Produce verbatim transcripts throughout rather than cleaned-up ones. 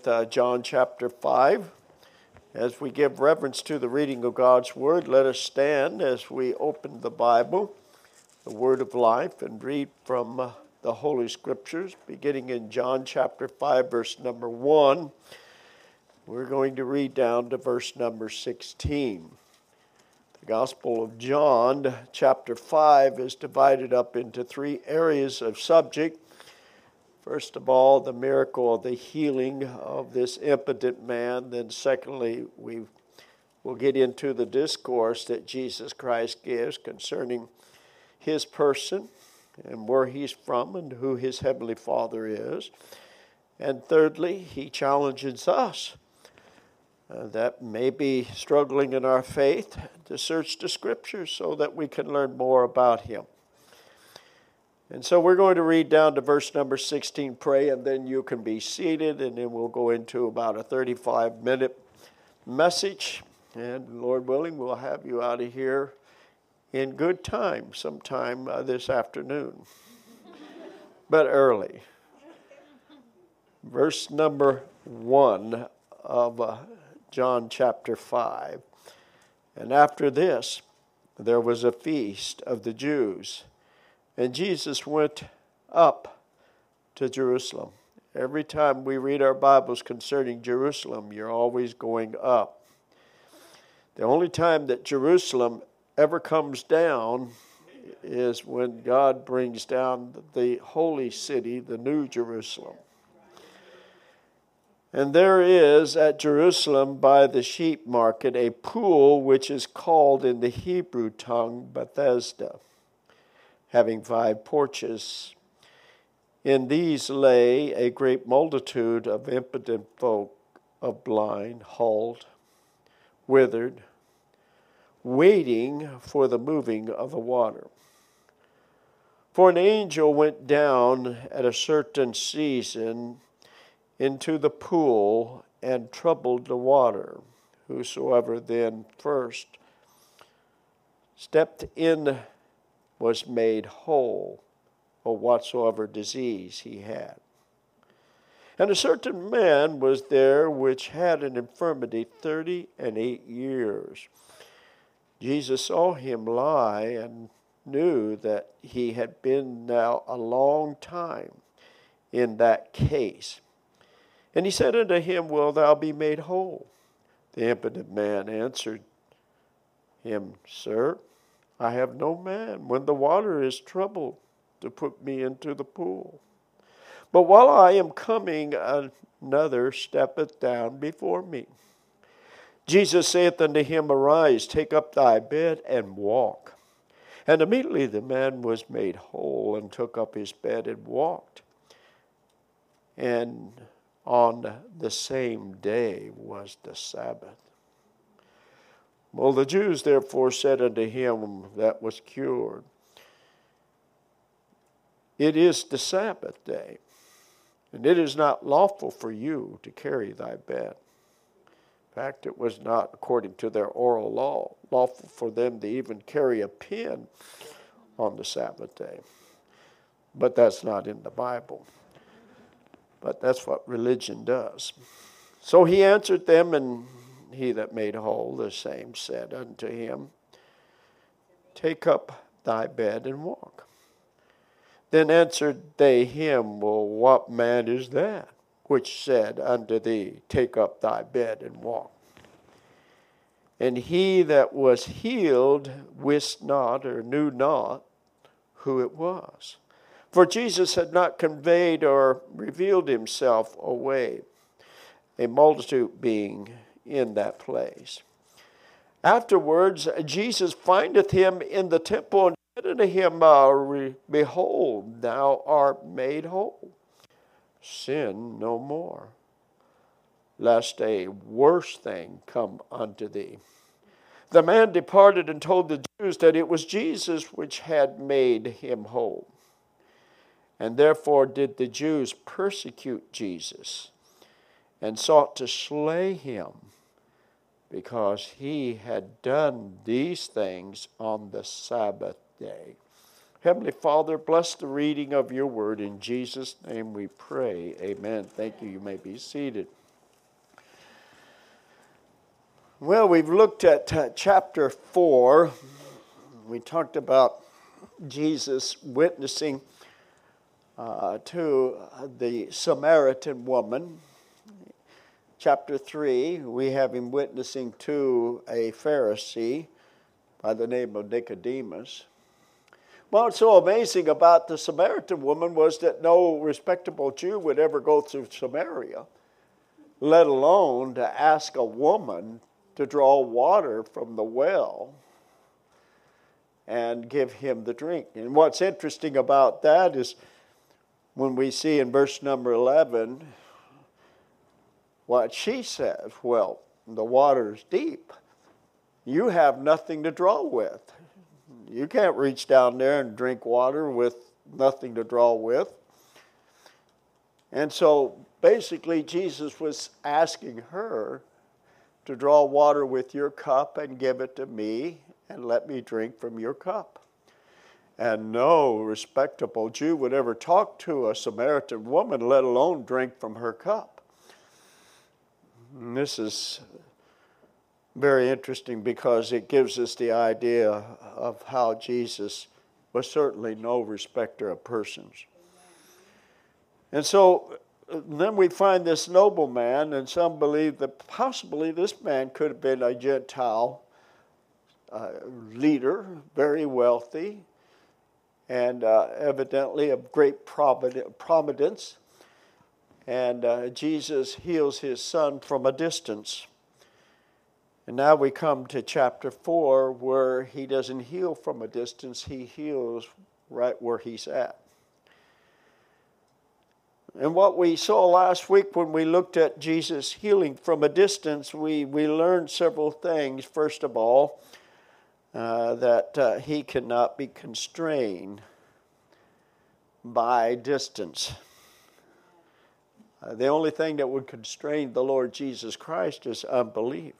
with uh, John chapter five. As we give reverence to the reading of God's Word, let us stand as we open the Bible, the Word of life, and read from uh, the Holy Scriptures, beginning in John chapter five, verse number one. We're going to read down to verse number sixteen. The Gospel of John chapter five is divided up into three areas of subject. First of all, the miracle of the healing of this impotent man. Then secondly, we will get into the discourse that Jesus Christ gives concerning his person and where he's from and who his heavenly Father is. And thirdly, he challenges us uh, that may be struggling in our faith to search the Scriptures so that we can learn more about him. And so we're going to read down to verse number sixteen, pray, and then you can be seated, and then we'll go into about a thirty-five minute message. And Lord willing, we'll have you out of here in good time sometime uh, this afternoon, but early. Verse number one of uh, John chapter five. And after this, there was a feast of the Jews. And Jesus went up to Jerusalem. Every time we read our Bibles concerning Jerusalem, you're always going up. The only time that Jerusalem ever comes down is when God brings down the holy city, the New Jerusalem. And there is at Jerusalem by the sheep market a pool which is called in the Hebrew tongue Bethesda, having five porches. In these lay a great multitude of impotent folk, of blind, halt, withered, waiting for the moving of the water. For an angel went down at a certain season into the pool and troubled the water. Whosoever then first stepped in was made whole of whatsoever disease he had. And a certain man was there which had an infirmity thirty and eight years. Jesus saw him lie and knew that he had been now a long time in that case. And he said unto him, Wilt thou be made whole? The impotent man answered him, Sir, I have no man when the water is troubled to put me into the pool. But while I am coming, another steppeth down before me. Jesus saith unto him, Arise, take up thy bed, and walk. And immediately the man was made whole, and took up his bed, and walked. And on the same day was the Sabbath. Well, the Jews therefore said unto him that was cured, It is the Sabbath day, and it is not lawful for you to carry thy bed. In fact, it was not, according to their oral law, lawful for them to even carry a pen on the Sabbath day. But that's not in the Bible. But that's what religion does. So he answered them, and he that made whole, the same said unto him, Take up thy bed and walk. Then answered they him, Well, what man is that which said unto thee, Take up thy bed and walk? And he that was healed wist not or knew not who it was. For Jesus had not conveyed or revealed himself away, a multitude being in that place. Afterwards, Jesus findeth him in the temple and said unto him, uh, Behold, thou art made whole. Sin no more, lest a worse thing come unto thee. The man departed and told the Jews that it was Jesus which had made him whole. And therefore did the Jews persecute Jesus, and sought to slay him, because he had done these things on the Sabbath day. Heavenly Father, bless the reading of your word. In Jesus' name we pray. Amen. Thank you. You may be seated. Well, we've looked at uh, chapter four. We talked about Jesus witnessing uh, to the Samaritan woman. Chapter three, we have him witnessing to a Pharisee by the name of Nicodemus. What's so amazing about the Samaritan woman was that no respectable Jew would ever go through Samaria, let alone to ask a woman to draw water from the well and give him the drink. And what's interesting about that is when we see in verse number eleven what she says, well, the water's deep. You have nothing to draw with. You can't reach down there and drink water with nothing to draw with. And so basically Jesus was asking her to draw water with your cup and give it to me and let me drink from your cup. And no respectable Jew would ever talk to a Samaritan woman, let alone drink from her cup. And this is very interesting because it gives us the idea of how Jesus was certainly no respecter of persons. And so then we find this nobleman, and some believe that possibly this man could have been a Gentile uh, leader, very wealthy, and uh, evidently of great prominence. And uh, Jesus heals his son from a distance. And now we come to chapter four, where he doesn't heal from a distance, he heals right where he's at. And what we saw last week when we looked at Jesus healing from a distance, we, we learned several things. First of all, uh, that uh, he cannot be constrained by distance. Uh, the only thing that would constrain the Lord Jesus Christ is unbelief.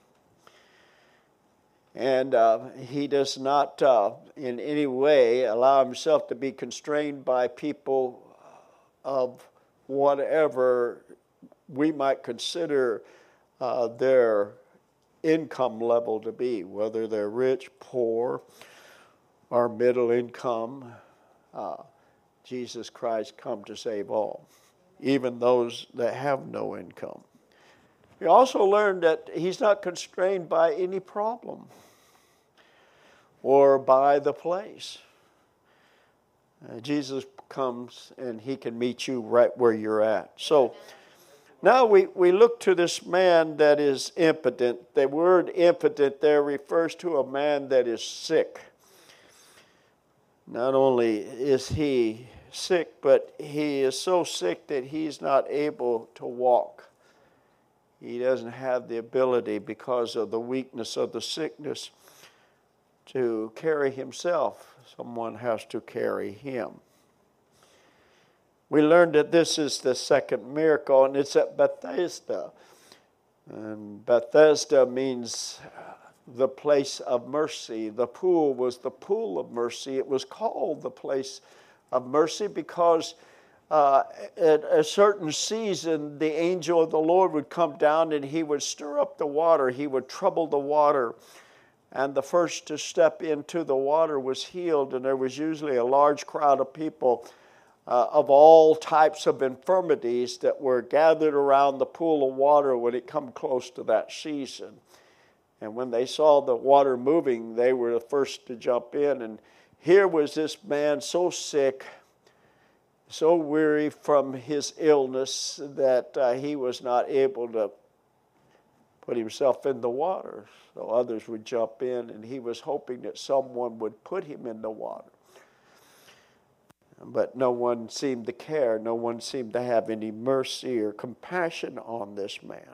And uh, he does not uh, in any way allow himself to be constrained by people of whatever we might consider uh, their income level to be, whether they're rich, poor, or middle income. Uh, Jesus Christ come to save all, even those that have no income. We also learned that he's not constrained by any problem or by the place. Uh, Jesus comes and he can meet you right where you're at. So now we, we look to this man that is impotent. The word impotent there refers to a man that is sick. Not only is he sick, but he is so sick that he's not able to walk. He doesn't have the ability, because of the weakness of the sickness, to carry himself. Someone has to carry him. We learned that this is the second miracle, and it's at Bethesda. And Bethesda means the place of mercy. The pool was the pool of mercy. It was called the place of mercy because uh, at a certain season, the angel of the Lord would come down and he would stir up the water. He would trouble the water. And the first to step into the water was healed, and there was usually a large crowd of people uh, of all types of infirmities that were gathered around the pool of water when it come close to that season. And when they saw the water moving, they were the first to jump in. And here was this man so sick, so weary from his illness that uh, he was not able to put himself in the water. So others would jump in, and he was hoping that someone would put him in the water. But no one seemed to care. No one seemed to have any mercy or compassion on this man.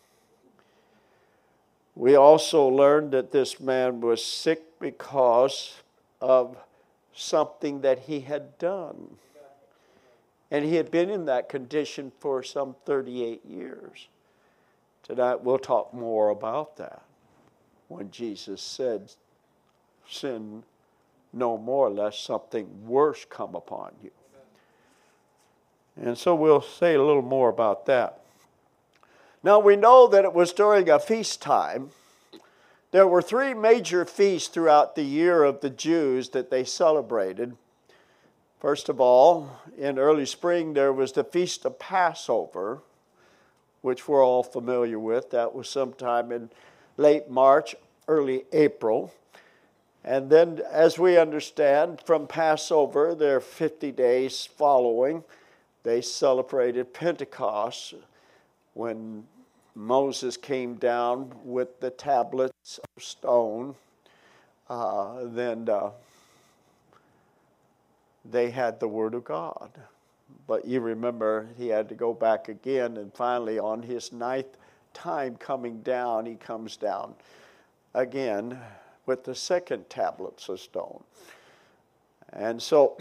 We also learned that this man was sick because of something that he had done. And he had been in that condition for some thirty-eight years. Tonight we'll talk more about that. When Jesus said, sin no more lest something worse come upon you. And so we'll say a little more about that. Now we know that it was during a feast time. There were three major feasts throughout the year of the Jews that they celebrated. First of all, in early spring, there was the Feast of Passover, which we're all familiar with. That was sometime in late March, early April. And then, as we understand, from Passover, there are fifty days following, they celebrated Pentecost, when Moses came down with the tablets of stone. Uh, then uh, they had the Word of God. But you remember he had to go back again, and finally on his ninth time coming down, he comes down again with the second tablets of stone. And so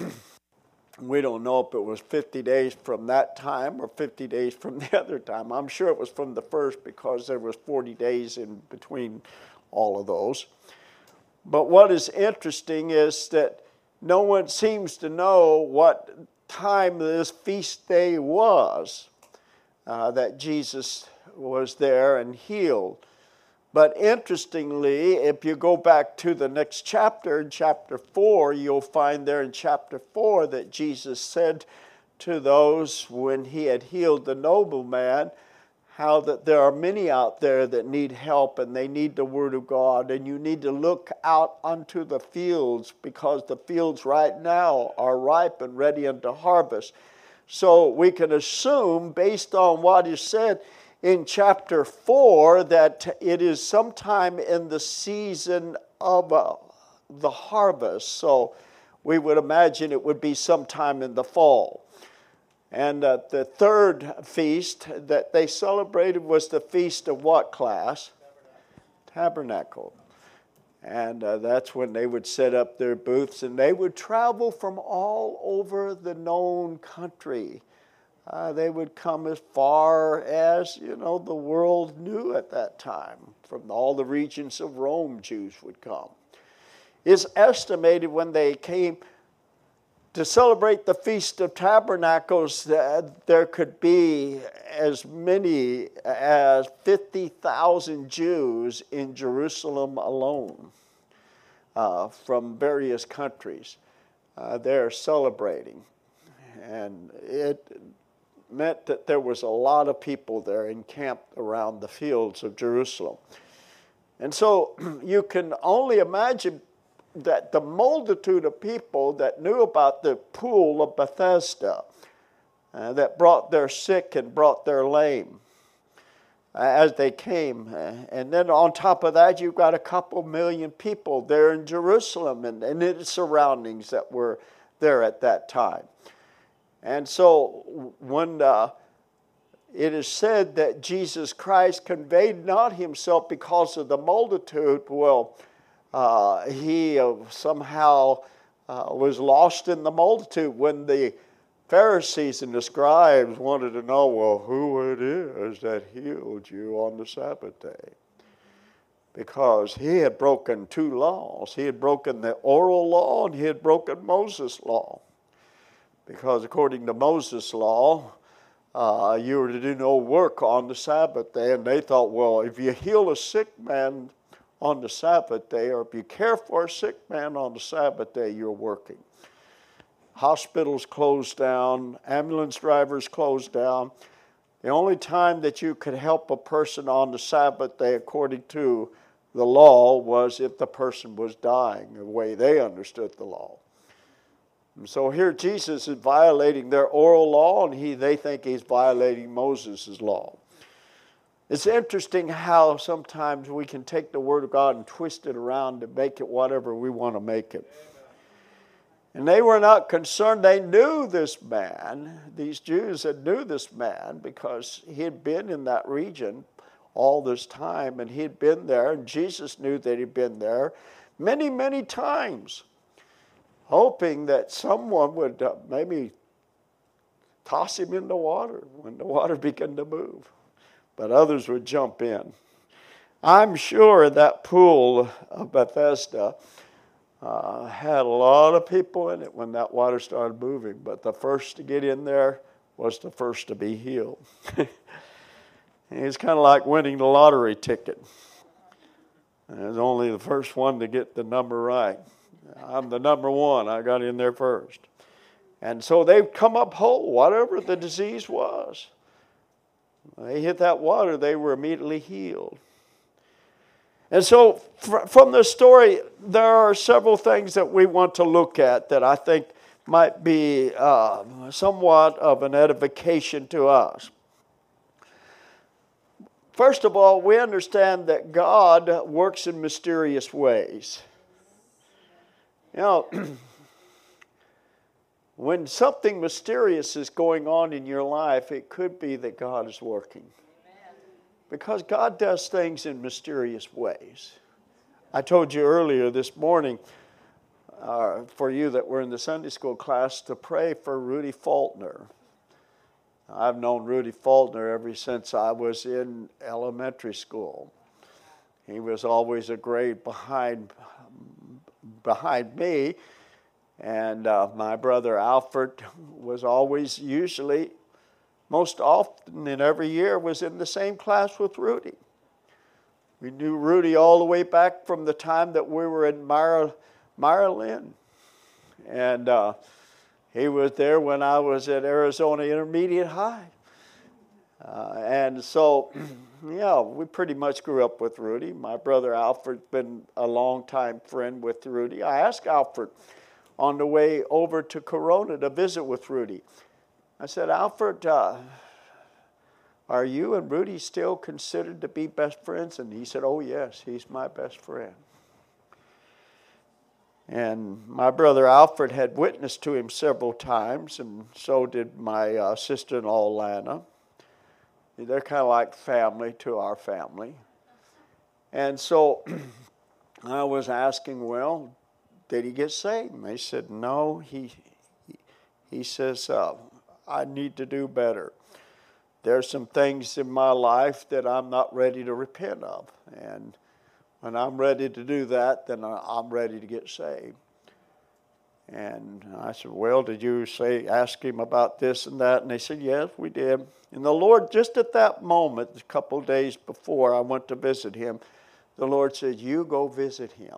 we don't know if it was fifty days from that time or fifty days from the other time. I'm sure it was from the first, because there was forty days in between all of those. But what is interesting is that no one seems to know what time this feast day was uh, that Jesus was there and healed. But interestingly, if you go back to the next chapter, in chapter four, you'll find there in chapter four that Jesus said to those when he had healed the nobleman, how that there are many out there that need help and they need the Word of God, and you need to look out unto the fields, because the fields right now are ripe and ready unto harvest. So we can assume, based on what is said in chapter four, that it is sometime in the season of uh, the harvest. So we would imagine it would be sometime in the fall. And uh, the third feast that they celebrated was the feast of what class? Tabernacle. And uh, that's when they would set up their booths, and they would travel from all over the known country. Uh, they would come as far as, you know, the world knew at that time. From all the regions of Rome, Jews would come. It's estimated when they came to celebrate the Feast of Tabernacles that there could be as many as fifty thousand Jews in Jerusalem alone uh, from various countries. Uh, they're celebrating. And it meant that there was a lot of people there encamped around the fields of Jerusalem. And so you can only imagine that the multitude of people that knew about the pool of Bethesda, uh, that brought their sick and brought their lame uh, as they came. Uh, and then on top of that, you've got a couple million people there in Jerusalem and, and its surroundings that were there at that time. And so when uh, it is said that Jesus Christ conveyed not himself because of the multitude, well, uh, he uh, somehow uh, was lost in the multitude when the Pharisees and the scribes wanted to know, well, who it is that healed you on the Sabbath day. Because he had broken two laws. He had broken the oral law and he had broken Moses' law. Because according to Moses' law, uh, you were to do no work on the Sabbath day. And they thought, well, if you heal a sick man on the Sabbath day, or if you care for a sick man on the Sabbath day, you're working. Hospitals closed down. Ambulance drivers closed down. The only time that you could help a person on the Sabbath day, according to the law, was if the person was dying, the way they understood the law. And so here Jesus is violating their oral law, and he they think he's violating Moses' law. It's interesting how sometimes we can take the Word of God and twist it around to make it whatever we want to make it. And they were not concerned. They knew this man. These Jews had knew this man because he had been in that region all this time, and he had been there, and Jesus knew that he'd been there many, many times, hoping that someone would uh, maybe toss him in the water when the water began to move. But others would jump in. I'm sure that pool of Bethesda uh, had a lot of people in it when that water started moving, but the first to get in there was the first to be healed. It's kind of like winning the lottery ticket. And it's only the first one to get the number right. I'm the number one. I got in there first. And so they've come up whole, whatever the disease was. They hit that water, they were immediately healed. And so fr- from this story, there are several things that we want to look at that I think might be uh, somewhat of an edification to us. First of all, we understand that God works in mysterious ways. You know, when something mysterious is going on in your life, it could be that God is working. Because God does things in mysterious ways. I told you earlier this morning, uh, for you that were in the Sunday school class, to pray for Rudy Faulkner. I've known Rudy Faulkner ever since I was in elementary school. He was always a grade behind, behind me. And uh, my brother Alfred was always, usually, most often in every year, was in the same class with Rudy. We knew Rudy all the way back from the time that we were in Myra, Myra Lynn. And uh, he was there when I was at Arizona Intermediate High. Uh, and so, yeah, we pretty much grew up with Rudy. My brother Alfred's been a long-time friend with Rudy. I asked Alfred on the way over to Corona to visit with Rudy. I said, Alfred, uh, are you and Rudy still considered to be best friends? And he said, oh, yes, he's my best friend. And my brother Alfred had witnessed to him several times, and so did my uh, sister-in-law, Lana. They're kind of like family to our family. And so I was asking, well, did he get saved? And they said, no, he, he, he says, uh, I need to do better. There's some things in my life that I'm not ready to repent of. And when I'm ready to do that, then I'm ready to get saved. And I said, well, did you say, ask him about this and that? And they said, yes, we did. And the Lord, just at that moment, a couple of days before I went to visit him, the Lord said, you go visit him.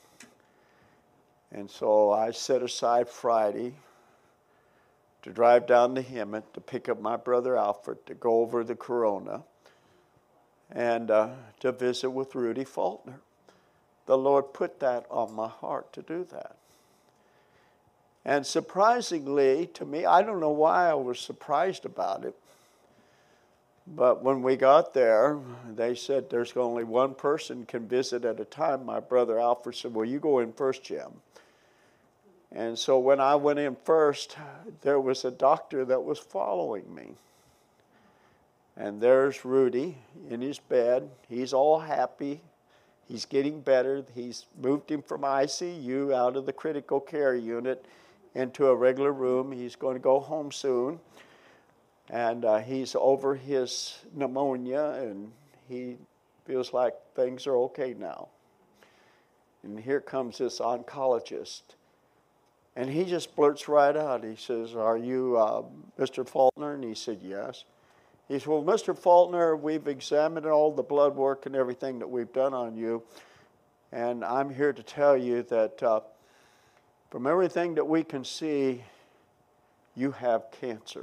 And so I set aside Friday to drive down to Hemet to pick up my brother Alfred to go over the Corona and uh, to visit with Rudy Faulkner. The Lord put that on my heart to do that. And surprisingly to me, I don't know why I was surprised about it, but when we got there, they said there's only one person can visit at a time. My brother Alfred said, well, you go in first, Jim. And so when I went in first, there was a doctor that was following me. And there's Rudy in his bed. He's all happy. He's getting better. He's moved him from I C U out of the critical care unit into a regular room. He's going to go home soon. And uh, he's over his pneumonia, and he feels like things are okay now. And here comes this oncologist. And he just blurts right out. He says, are you uh, Mister Faulkner? And he said, yes. He said, well, Mister Faulkner, we've examined all the blood work and everything that we've done on you. And I'm here to tell you that uh, from everything that we can see, you have cancer.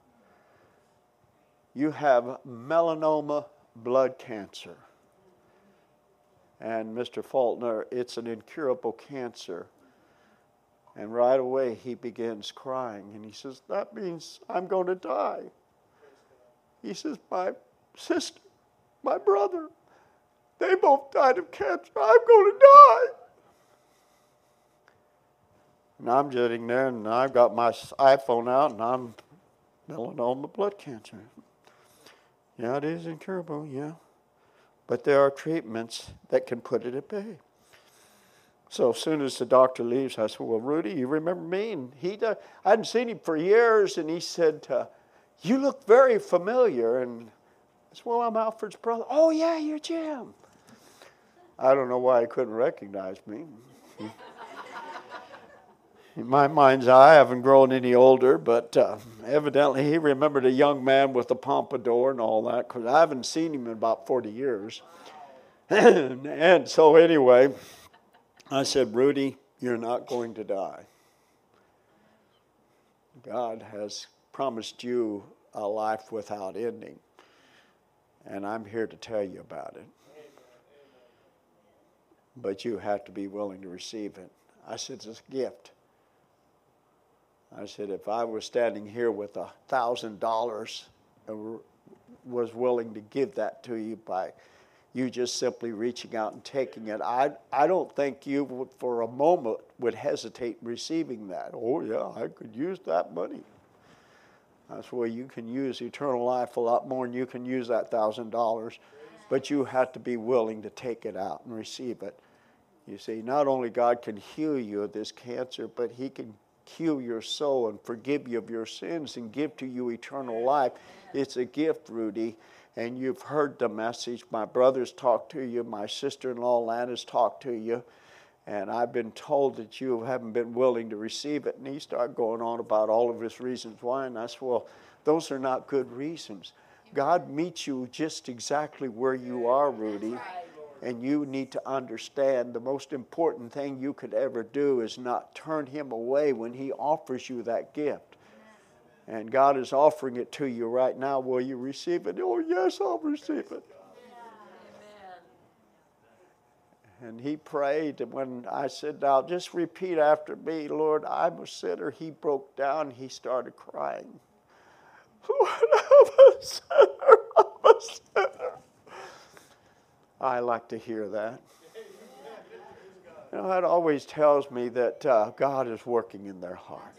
You have melanoma blood cancer. And Mister Faulkner, it's an incurable cancer. And right away he begins crying. And he says, that means I'm going to die. He says, my sister, my brother, they both died of cancer. I'm going to die. And I'm sitting there, and I've got my iPhone out, and I'm melanoma blood cancer. Yeah, it is incurable, yeah. But there are treatments that can put it at bay. So as soon as the doctor leaves, I said, well, Rudy, you remember me? And he, uh, I hadn't seen him for years, and he said, uh, you look very familiar. And I said, well, I'm Alfred's brother. Oh, yeah, you're Jim. I don't know why he couldn't recognize me. In my mind's eye, I haven't grown any older, but uh, evidently he remembered a young man with a pompadour and all that, because I haven't seen him in about forty years. and, and so anyway, I said, Rudy, you're not going to die. God has promised you a life without ending, and I'm here to tell you about it. But you have to be willing to receive it. I said, it's a gift. I said, if I was standing here with a thousand dollars and was willing to give that to you by you just simply reaching out and taking it, I I don't think you would, for a moment would hesitate receiving that. Oh yeah, I could use that money. That's where you can use eternal life a lot more than you can use that thousand dollars. But you have to be willing to take it out and receive it. You see, not only God can heal you of this cancer, but He can heal your soul and forgive you of your sins and give to you eternal life. It's a gift, Rudy, and you've heard the message. My brother's talked to you. My sister-in-law, Lana's talked to you. And I've been told that you haven't been willing to receive it. And he started going on about all of his reasons why. And I said, well, those are not good reasons. God meets you just exactly where you are, Rudy. And you need to understand the most important thing you could ever do is not turn Him away when He offers you that gift. And God is offering it to you right now. Will you receive it? Oh, yes, I'll receive it. And he prayed, and when I said, now just repeat after me, Lord, I'm a sinner. He broke down. He started crying. Lord, I'm a sinner. I'm a sinner. I like to hear that. You know, that always tells me that uh, God is working in their heart.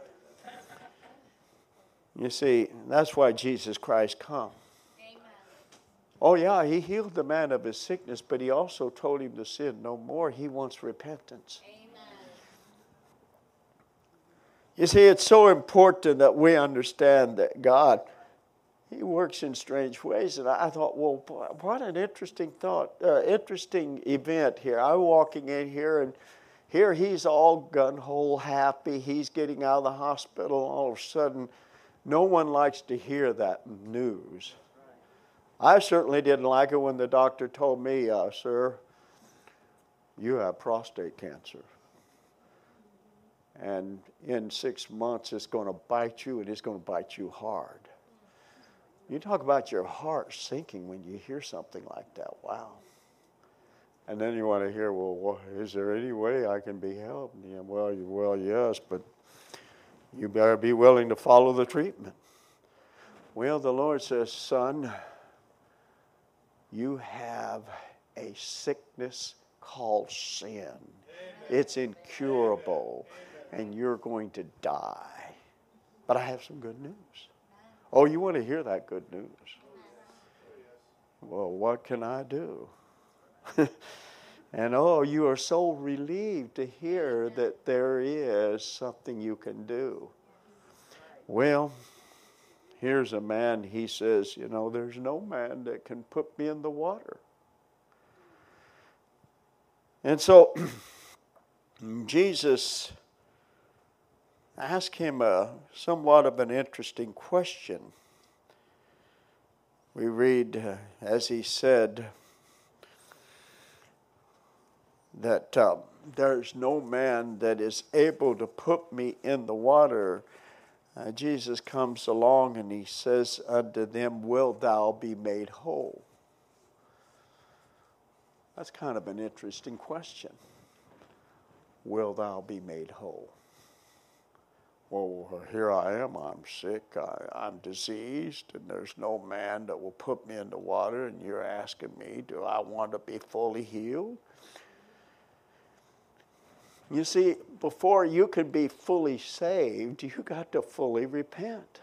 You see, that's why Jesus Christ come. Oh yeah, He healed the man of his sickness, but He also told him to sin no more. He wants repentance. Amen. You see, it's so important that we understand that God, He works in strange ways. And I thought, well, what an interesting thought, uh, interesting event here. I'm walking in here, and here He's all gun-ho happy. He's getting out of the hospital. All of a sudden, no one likes to hear that news. I certainly didn't like it when the doctor told me, uh, sir, you have prostate cancer. And in six months, it's going to bite you, and it's going to bite you hard. You talk about your heart sinking when you hear something like that. Wow. And then you want to hear, well, what, is there any way I can be helped? Yeah, well, you, well, yes, but you better be willing to follow the treatment. Well, the Lord says, son, you have a sickness called sin. Amen. It's incurable, Amen. And you're going to die. But I have some good news. Oh, you want to hear that good news? Well, what can I do? And oh, you are so relieved to hear that there is something you can do. Well, here's a man, he says, you know, there's no man that can put me in the water. And so Jesus asked him a somewhat of an interesting question. We read, uh, as he said, that uh, there's no man that is able to put me in the water. Uh, Jesus comes along and he says unto them, wilt thou be made whole? That's kind of an interesting question. Will thou be made whole? Well, here I am, I'm sick, I, I'm diseased, and there's no man that will put me in the water, and you're asking me, do I want to be fully healed? You see, before you can be fully saved, you got to fully repent.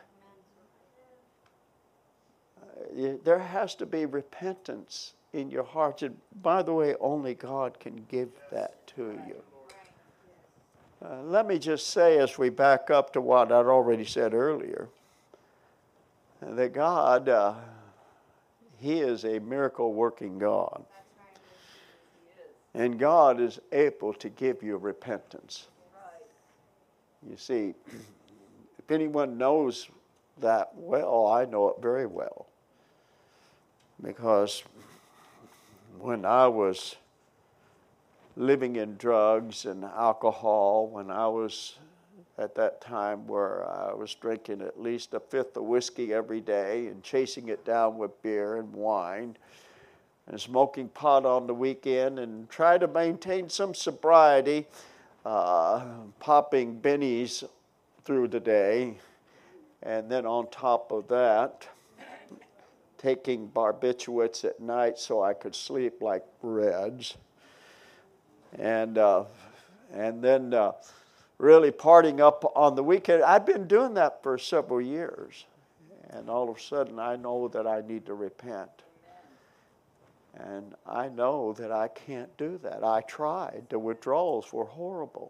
Uh, there has to be repentance in your heart. And by the way, only God can give that to you. Uh, let me just say, as we back up to what I'd already said earlier, that God, uh, He is a miracle-working God. And God is able to give you repentance. You see, if anyone knows that well, I know it very well. Because when I was living in drugs and alcohol, when I was at that time where I was drinking at least a fifth of whiskey every day and chasing it down with beer and wine and smoking pot on the weekend and trying to maintain some sobriety, uh, popping bennies through the day, and then on top of that, taking barbiturates at night so I could sleep like Reds, and uh, and then uh, really partying up on the weekend. I've been doing that for several years, and all of a sudden I know that I need to repent. And I know that I can't do that. I tried. The withdrawals were horrible.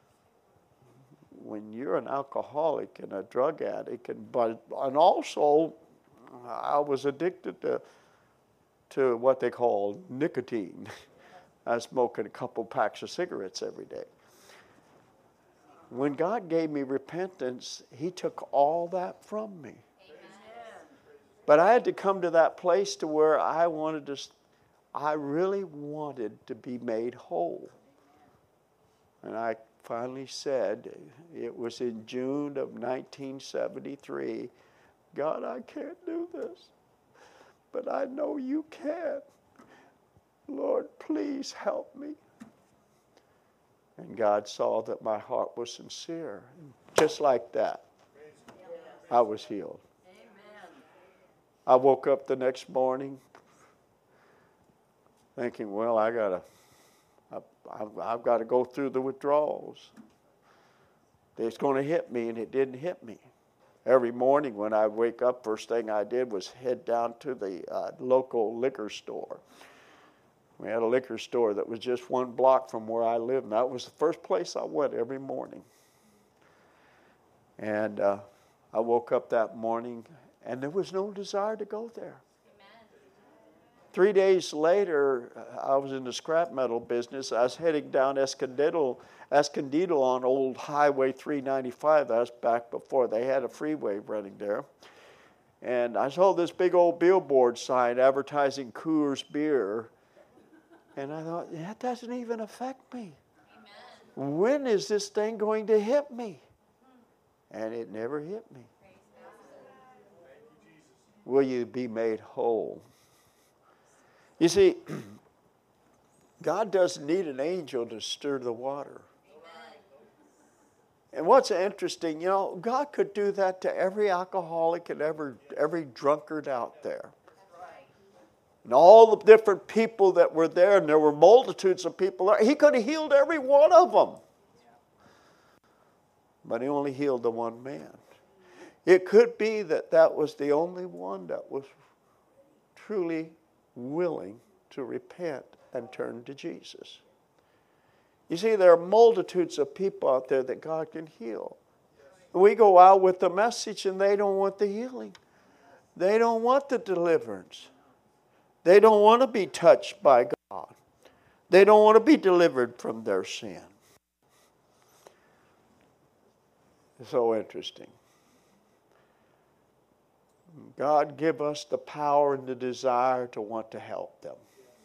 When you're an alcoholic and a drug addict, and but and also I was addicted to to what they call nicotine. I was smoking a couple packs of cigarettes every day. When God gave me repentance, He took all that from me. Amen. But I had to come to that place to where I wanted to, I really wanted to be made whole. And I finally said, it was in June of nineteen seventy-three, God, I can't do this, but I know you can. Lord, please help me. And God saw that my heart was sincere. Just like that, I was healed. I woke up the next morning thinking, well, I gotta, I've, I've got to go through the withdrawals. It's going to hit me, and it didn't hit me. Every morning when I wake up, first thing I did was head down to the uh, local liquor store. We had a liquor store that was just one block from where I lived, and that was the first place I went every morning. And uh, I woke up that morning, and there was no desire to go there. Amen. Three days later, I was in the scrap metal business. I was heading down Escondido, Escondido on old Highway three ninety-five. That was back before they had a freeway running there. And I saw this big old billboard sign advertising Coors beer. And I thought, that doesn't even affect me. Amen. When is this thing going to hit me? And it never hit me. Will you be made whole? You see, God doesn't need an angel to stir the water. Amen. And what's interesting, you know, God could do that to every alcoholic and every, every drunkard out there. And all the different people that were there, and there were multitudes of people there, He could have healed every one of them. But He only healed the one man. It could be that that was the only one that was truly willing to repent and turn to Jesus. You see, there are multitudes of people out there that God can heal. We go out with the message and they don't want the healing. They don't want the deliverance. They don't want to be touched by God. They don't want to be delivered from their sin. It's so interesting. God give us the power and the desire to want to help them.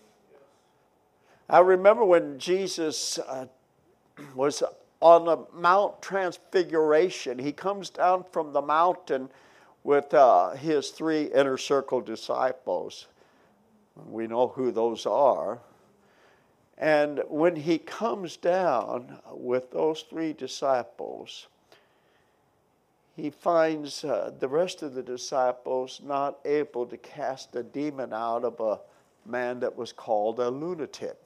I remember when Jesus uh, was on the Mount Transfiguration. He comes down from the mountain with uh, his three inner circle disciples. We know who those are. And when he comes down with those three disciples, he finds uh, the rest of the disciples not able to cast a demon out of a man that was called a lunatic.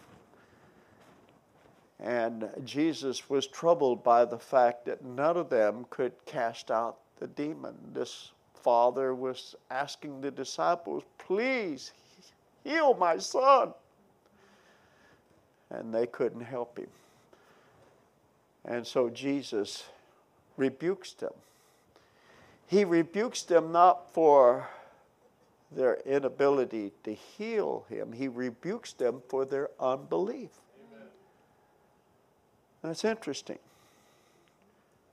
And Jesus was troubled by the fact that none of them could cast out the demon. This father was asking the disciples, please heal my son. And they couldn't help him. And so Jesus rebukes them. He rebukes them not for their inability to heal him. He rebukes them for their unbelief. Amen. That's interesting.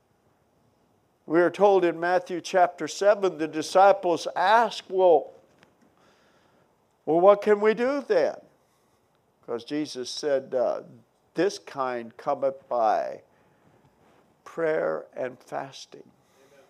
We are told in Matthew chapter seven, the disciples ask, well, well, what can we do then? Because Jesus said, uh, this kind cometh by prayer and fasting. Amen.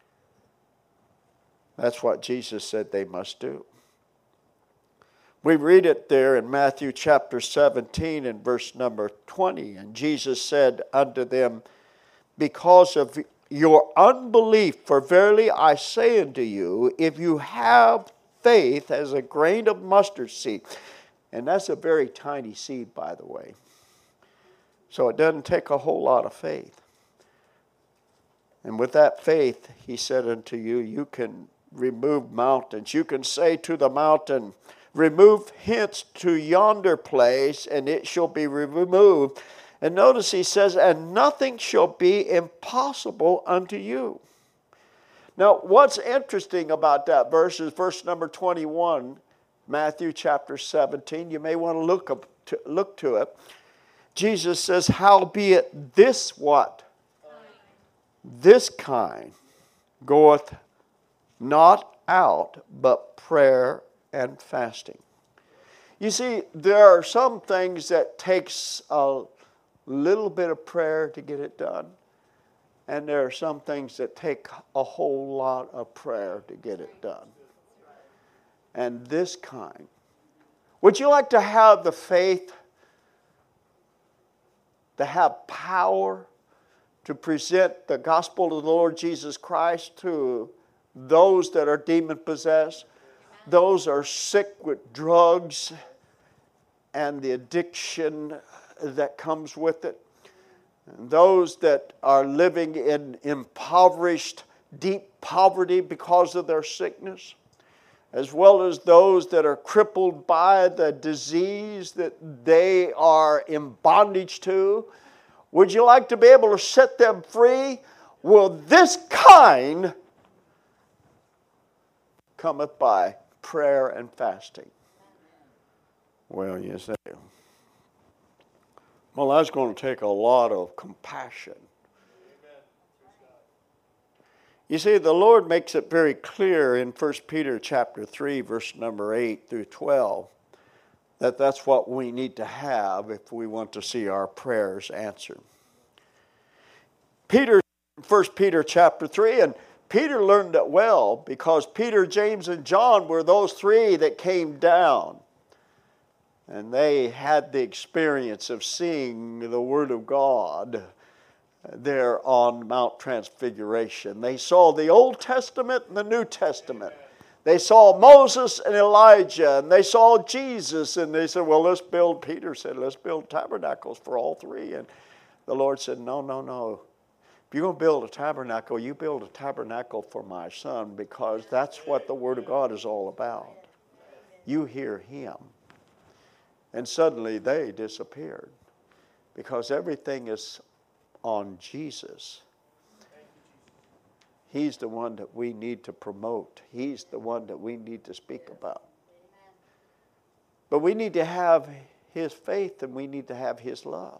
That's what Jesus said they must do. We read it there in Matthew chapter seventeen and verse number twenty. And Jesus said unto them, because of your unbelief, for verily I say unto you, if you have faith as a grain of mustard seed, and that's a very tiny seed, by the way. So it doesn't take a whole lot of faith. And with that faith, he said unto you, you can remove mountains. You can say to the mountain, remove hence to yonder place, and it shall be removed. And notice he says, and nothing shall be impossible unto you. Now, what's interesting about that verse is verse number twenty-one, Matthew chapter seventeen. You may want to look up to, look to it. Jesus says, howbeit this what? This kind goeth not out, but prayer and fasting. You see, there are some things that takes a little bit of prayer to get it done. And there are some things that take a whole lot of prayer to get it done. And this kind. Would you like to have the faith, to have power to present the gospel of the Lord Jesus Christ to those that are demon-possessed, those are sick with drugs and the addiction that comes with it, and those that are living in impoverished, deep poverty because of their sickness, as well as those that are crippled by the disease that they are in bondage to? Would you like to be able to set them free? Well, this kind cometh by prayer and fasting. Well, you say, well, that's going to take a lot of compassion. You see, the Lord makes it very clear in First Peter chapter three, verse number eight through twelve, that that's what we need to have if we want to see our prayers answered. Peter, First Peter chapter three, and Peter learned it well because Peter, James, and John were those three that came down. And they had the experience of seeing the Word of God there on Mount Transfiguration. They saw the Old Testament and the New Testament. They saw Moses and Elijah, and they saw Jesus, and they said, well, let's build, Peter said, let's build tabernacles for all three. And the Lord said, no, no, no. If you're going to build a tabernacle, you build a tabernacle for my son, because that's what the Word of God is all about. You hear Him. And suddenly they disappeared because everything is on Jesus. He's the one that we need to promote. He's the one that we need to speak about. But we need to have His faith and we need to have His love.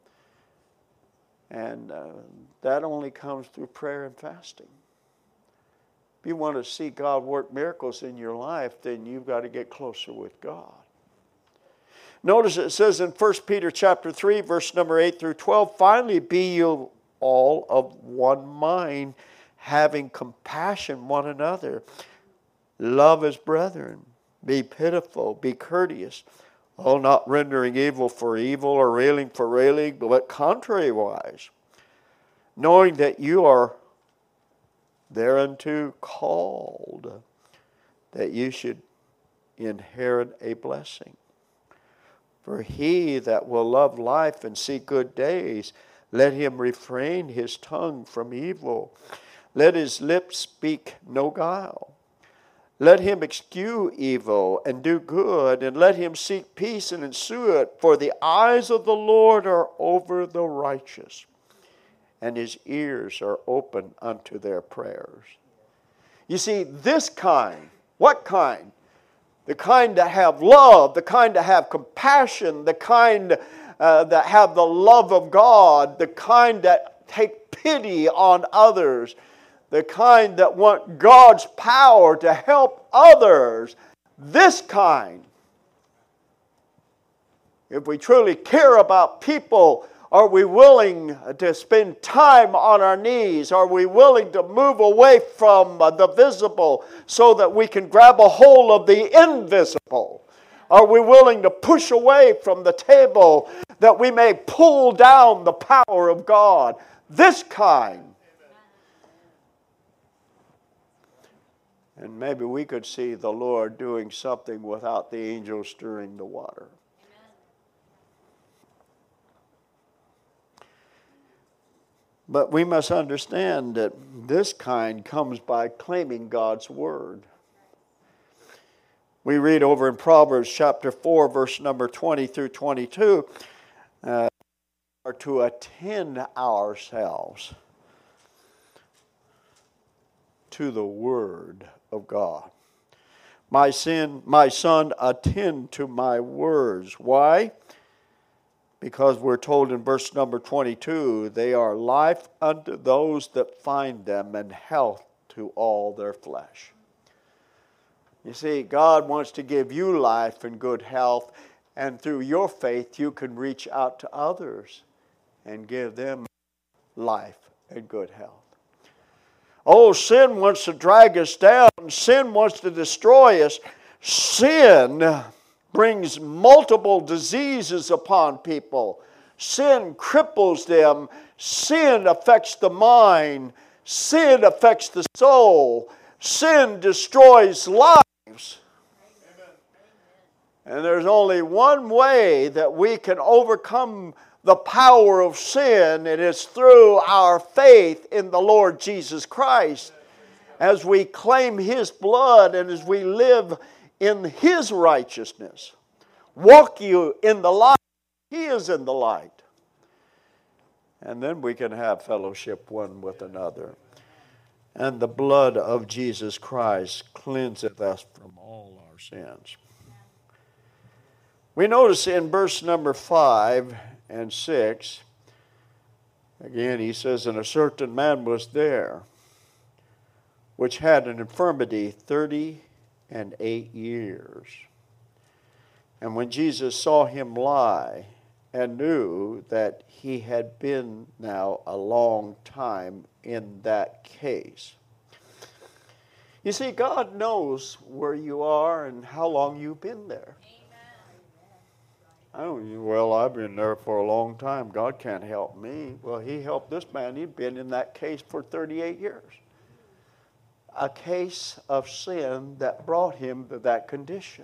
And uh, that only comes through prayer and fasting. If you want to see God work miracles in your life, then you've got to get closer with God. Notice it says in First Peter chapter three, verse number eight through twelve, finally be you all of one mind, having compassion one another. Love as brethren. Be pitiful, be courteous. Oh, not rendering evil for evil or railing for railing, but contrariwise, knowing that you are thereunto called, that you should inherit a blessing. For he that will love life and see good days, let him refrain his tongue from evil. Let his lips speak no guile. Let him eschew evil and do good, and let him seek peace and ensue it. For the eyes of the Lord are over the righteous, and his ears are open unto their prayers. You see, this kind, what kind? The kind that have love, the kind that have compassion, the kind uh, that have the love of God, the kind that take pity on others, the kind that want God's power to help others, this kind. If we truly care about people, are we willing to spend time on our knees? Are we willing to move away from the visible so that we can grab a hold of the invisible? Are we willing to push away from the table that we may pull down the power of God? This kind. And maybe we could see the Lord doing something without the angels stirring the water. But we must understand that this kind comes by claiming God's word. We read over in Proverbs chapter four, verse number twenty through twenty-two, uh, are to attend ourselves to the word of God. My sin, my son, attend to my words. Why? Because we're told in verse number twenty-two, they are life unto those that find them and health to all their flesh. You see, God wants to give you life and good health, and through your faith you can reach out to others and give them life and good health. Oh, sin wants to drag us down. Sin wants to destroy us. Sin brings multiple diseases upon people. Sin cripples them. Sin affects the mind. Sin affects the soul. Sin destroys lives. Amen. And there's only one way that we can overcome the power of sin, and it's through our faith in the Lord Jesus Christ. As we claim His blood and as we live in His righteousness. Walk you in the light. He is in the light. And then we can have fellowship one with another. And the blood of Jesus Christ cleanseth us from all our sins. We notice in verse number five and six, again he says, and a certain man was there, which had an infirmity thirty and eight years. And when Jesus saw him lie, and knew that he had been now a long time in that case. You see, God knows where you are and how long you've been there. I don't, well, I've been there for a long time. God can't help me. Well, He helped this man. He'd been in that case for thirty-eight years. A case of sin that brought him to that condition.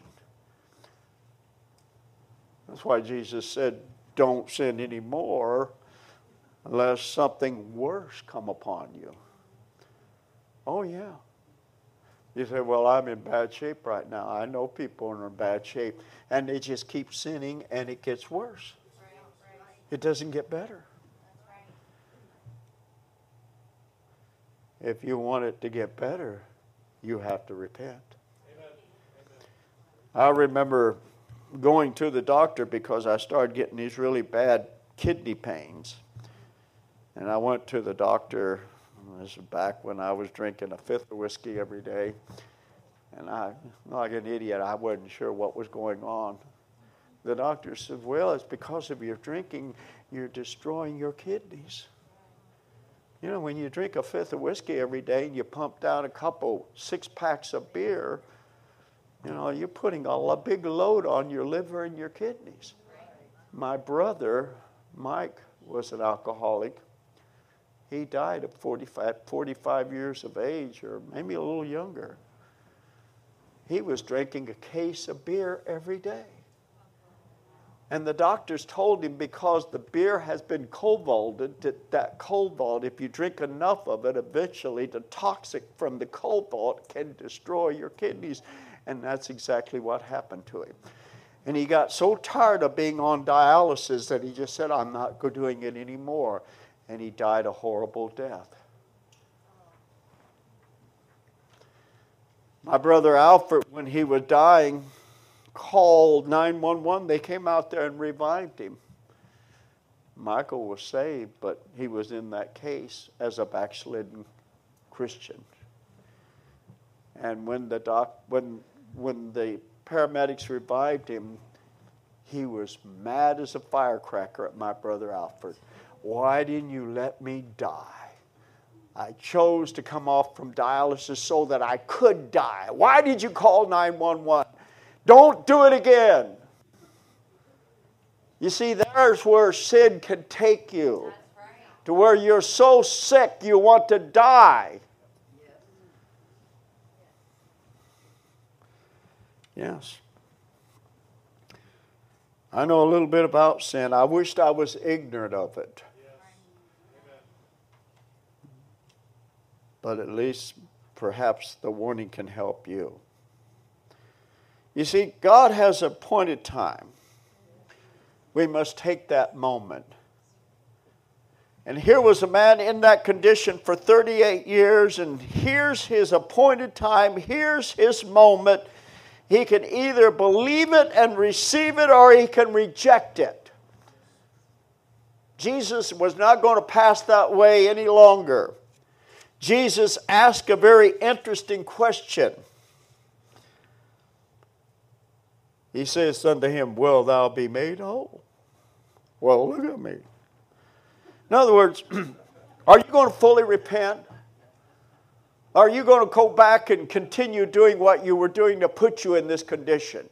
That's why Jesus said, don't sin anymore unless something worse come upon you. Oh, yeah. You say, well, I'm in bad shape right now. I know people are in bad shape. And they just keep sinning and it gets worse. It doesn't get better. If you want it to get better, you have to repent. Amen. I remember going to the doctor because I started getting these really bad kidney pains. And I went to the doctor. This was back when I was drinking a fifth of whiskey every day. And I, like an idiot, I wasn't sure what was going on. The doctor said, well, it's because of your drinking, you're destroying your kidneys. You know, when you drink a fifth of whiskey every day and you pump down a couple, six packs of beer, you know, you're putting a big load on your liver and your kidneys. My brother, Mike, was an alcoholic. He died at forty-five, forty-five years of age, or maybe a little younger. He was drinking a case of beer every day. And the doctors told him because the beer has been cold vaulted, that, that cold vault, if you drink enough of it, eventually the toxic from the cold vault can destroy your kidneys. And that's exactly what happened to him. And he got so tired of being on dialysis that he just said, I'm not doing it anymore. And he died a horrible death. My brother Alfred, when he was dying, called nine one one. They came out there and revived him. Michael was saved, but he was in that case as a backslidden Christian. And when the doc, when when the paramedics revived him, he was mad as a firecracker at my brother Alfred. Why didn't you let me die? I chose to come off from dialysis so that I could die. Why did you call nine one one? Don't do it again. You see, there's where sin can take you. That's right. To where you're so sick you want to die. Yes. I know a little bit about sin. I wished I was ignorant of it. But at least perhaps the warning can help you. You see, God has an appointed time. We must take that moment. And here was a man in that condition for thirty-eight years, and here's his appointed time, here's his moment. He can either believe it and receive it, or he can reject it. Jesus was not going to pass that way any longer. Jesus asked a very interesting question. He says unto him, will thou be made whole? Well, look at me. In other words, are you going to fully repent? Are you going to go back and continue doing what you were doing to put you in this condition?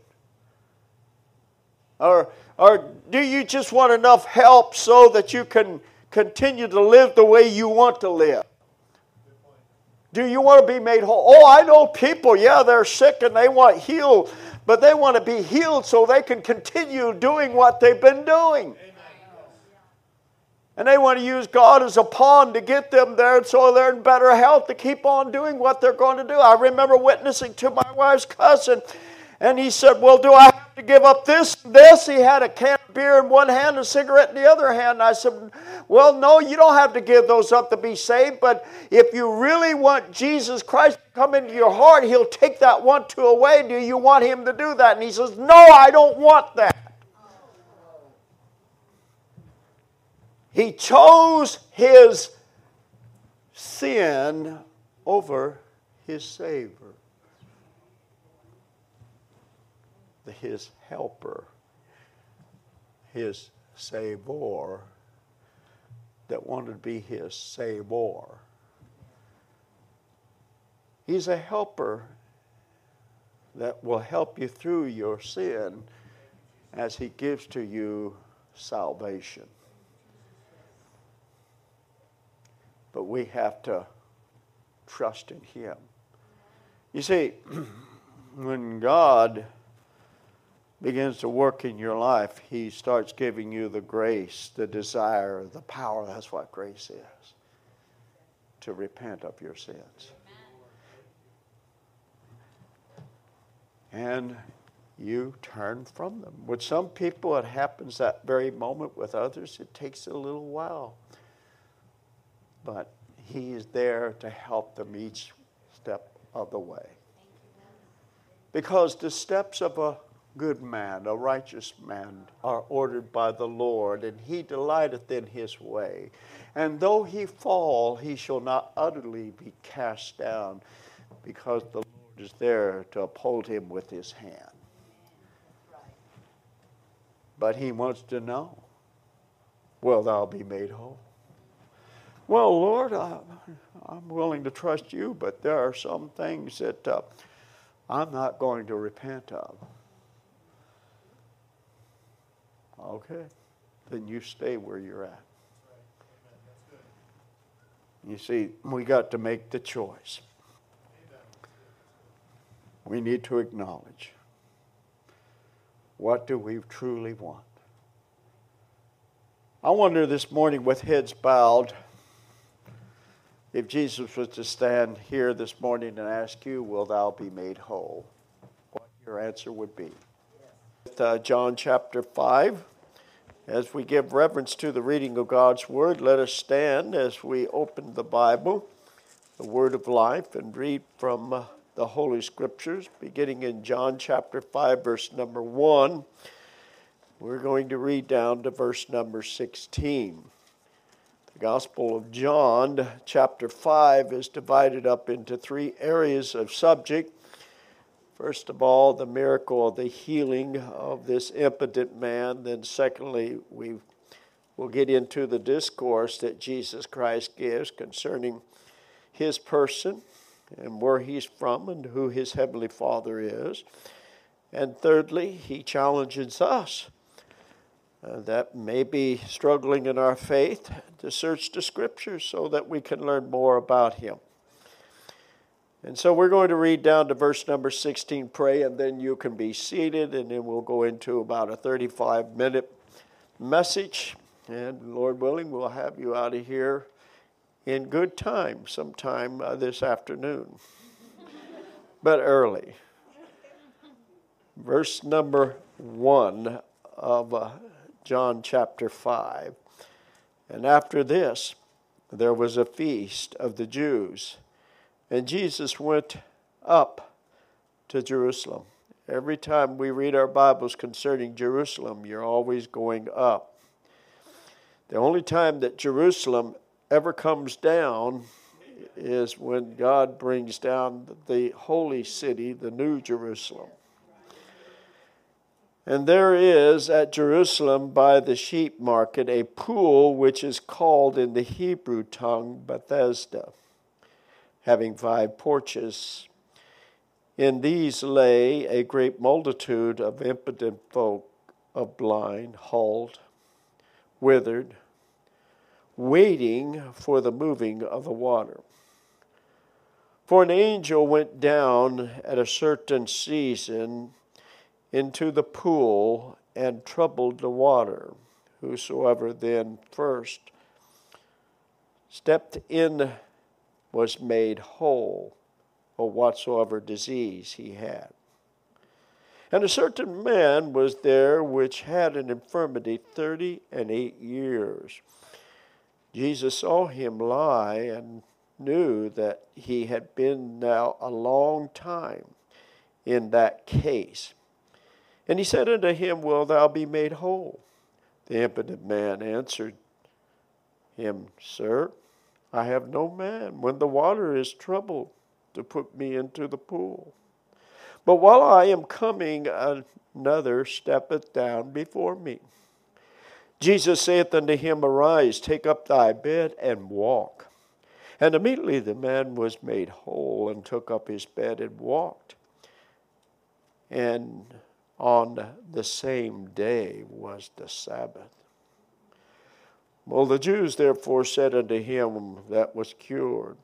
Or, or do you just want enough help so that you can continue to live the way you want to live? Do you want to be made whole? Oh, I know people, yeah, they're sick and they want healed, but they want to be healed so they can continue doing what they've been doing. And they want to use God as a pawn to get them there so they're in better health to keep on doing what they're going to do. I remember witnessing to my wife's cousin, and he said, well, do I have to give up this and this? He had a can of beer in one hand and a cigarette in the other hand. And I said, well, no, you don't have to give those up to be saved, but if you really want Jesus Christ to come into your heart, He'll take that one, two away. Do you want Him to do that? And he says, no, I don't want that. He chose his sin over his Savior, his helper, his Savior, that wanted to be his Savior. He's a helper that will help you through your sin as he gives to you salvation. But we have to trust in Him. You see, when God begins to work in your life, He starts giving you the grace, the desire, the power. That's what grace is. To repent of your sins. And you turn from them. With some people, it happens that very moment. With others, it takes a little while. But He is there to help them each step of the way. Because the steps of a good man, a righteous man, are ordered by the Lord, and He delighteth in His way. And though he fall, he shall not utterly be cast down, because the Lord is there to uphold him with His hand. But He wants to know, will thou be made whole? Well, Lord, I, I'm willing to trust You, but there are some things that uh, I'm not going to repent of. Okay, then you stay where you're at. You see, we got to make the choice. We need to acknowledge, what do we truly want? I wonder this morning, with heads bowed, if Jesus was to stand here this morning and ask you, will thou be made whole? What your answer would be. With uh, John chapter five, as we give reverence to the reading of God's Word, let us stand as we open the Bible, the Word of life, and read from uh, the Holy Scriptures, beginning in John chapter five, verse number one. We're going to read down to verse number sixteen. Gospel of John, chapter five, is divided up into three areas of subject. First of all, the miracle of the healing of this impotent man. Then secondly, we will get into the discourse that Jesus Christ gives concerning his person and where he's from and who his heavenly Father is. And thirdly, he challenges us Uh, that may be struggling in our faith to search the Scriptures so that we can learn more about him. And so we're going to read down to verse number sixteen, pray, and then you can be seated, and then we'll go into about a thirty-five minute message. And Lord willing, we'll have you out of here in good time sometime uh, this afternoon, but early. Verse number one of uh, John chapter five. And after this, there was a feast of the Jews, and Jesus went up to Jerusalem. Every time we read our Bibles concerning Jerusalem, you're always going up. The only time that Jerusalem ever comes down is when God brings down the holy city, the New Jerusalem. And there is at Jerusalem by the sheep market a pool which is called in the Hebrew tongue Bethesda, having five porches. In these lay a great multitude of impotent folk, of blind, halt, withered, waiting for the moving of the water. For an angel went down at a certain season into the pool and troubled the water. Whosoever then first stepped in was made whole of whatsoever disease he had. And a certain man was there which had an infirmity thirty and eight years. Jesus saw him lie and knew that he had been now a long time in that case. And he said unto him, Wilt thou be made whole? The impotent man answered him, Sir, I have no man when the water is troubled to put me into the pool. But while I am coming, another steppeth down before me. Jesus saith unto him, Arise, take up thy bed, and walk. And immediately the man was made whole, and took up his bed, and walked. And on the same day was the Sabbath. Well, the Jews therefore said unto him that was cured,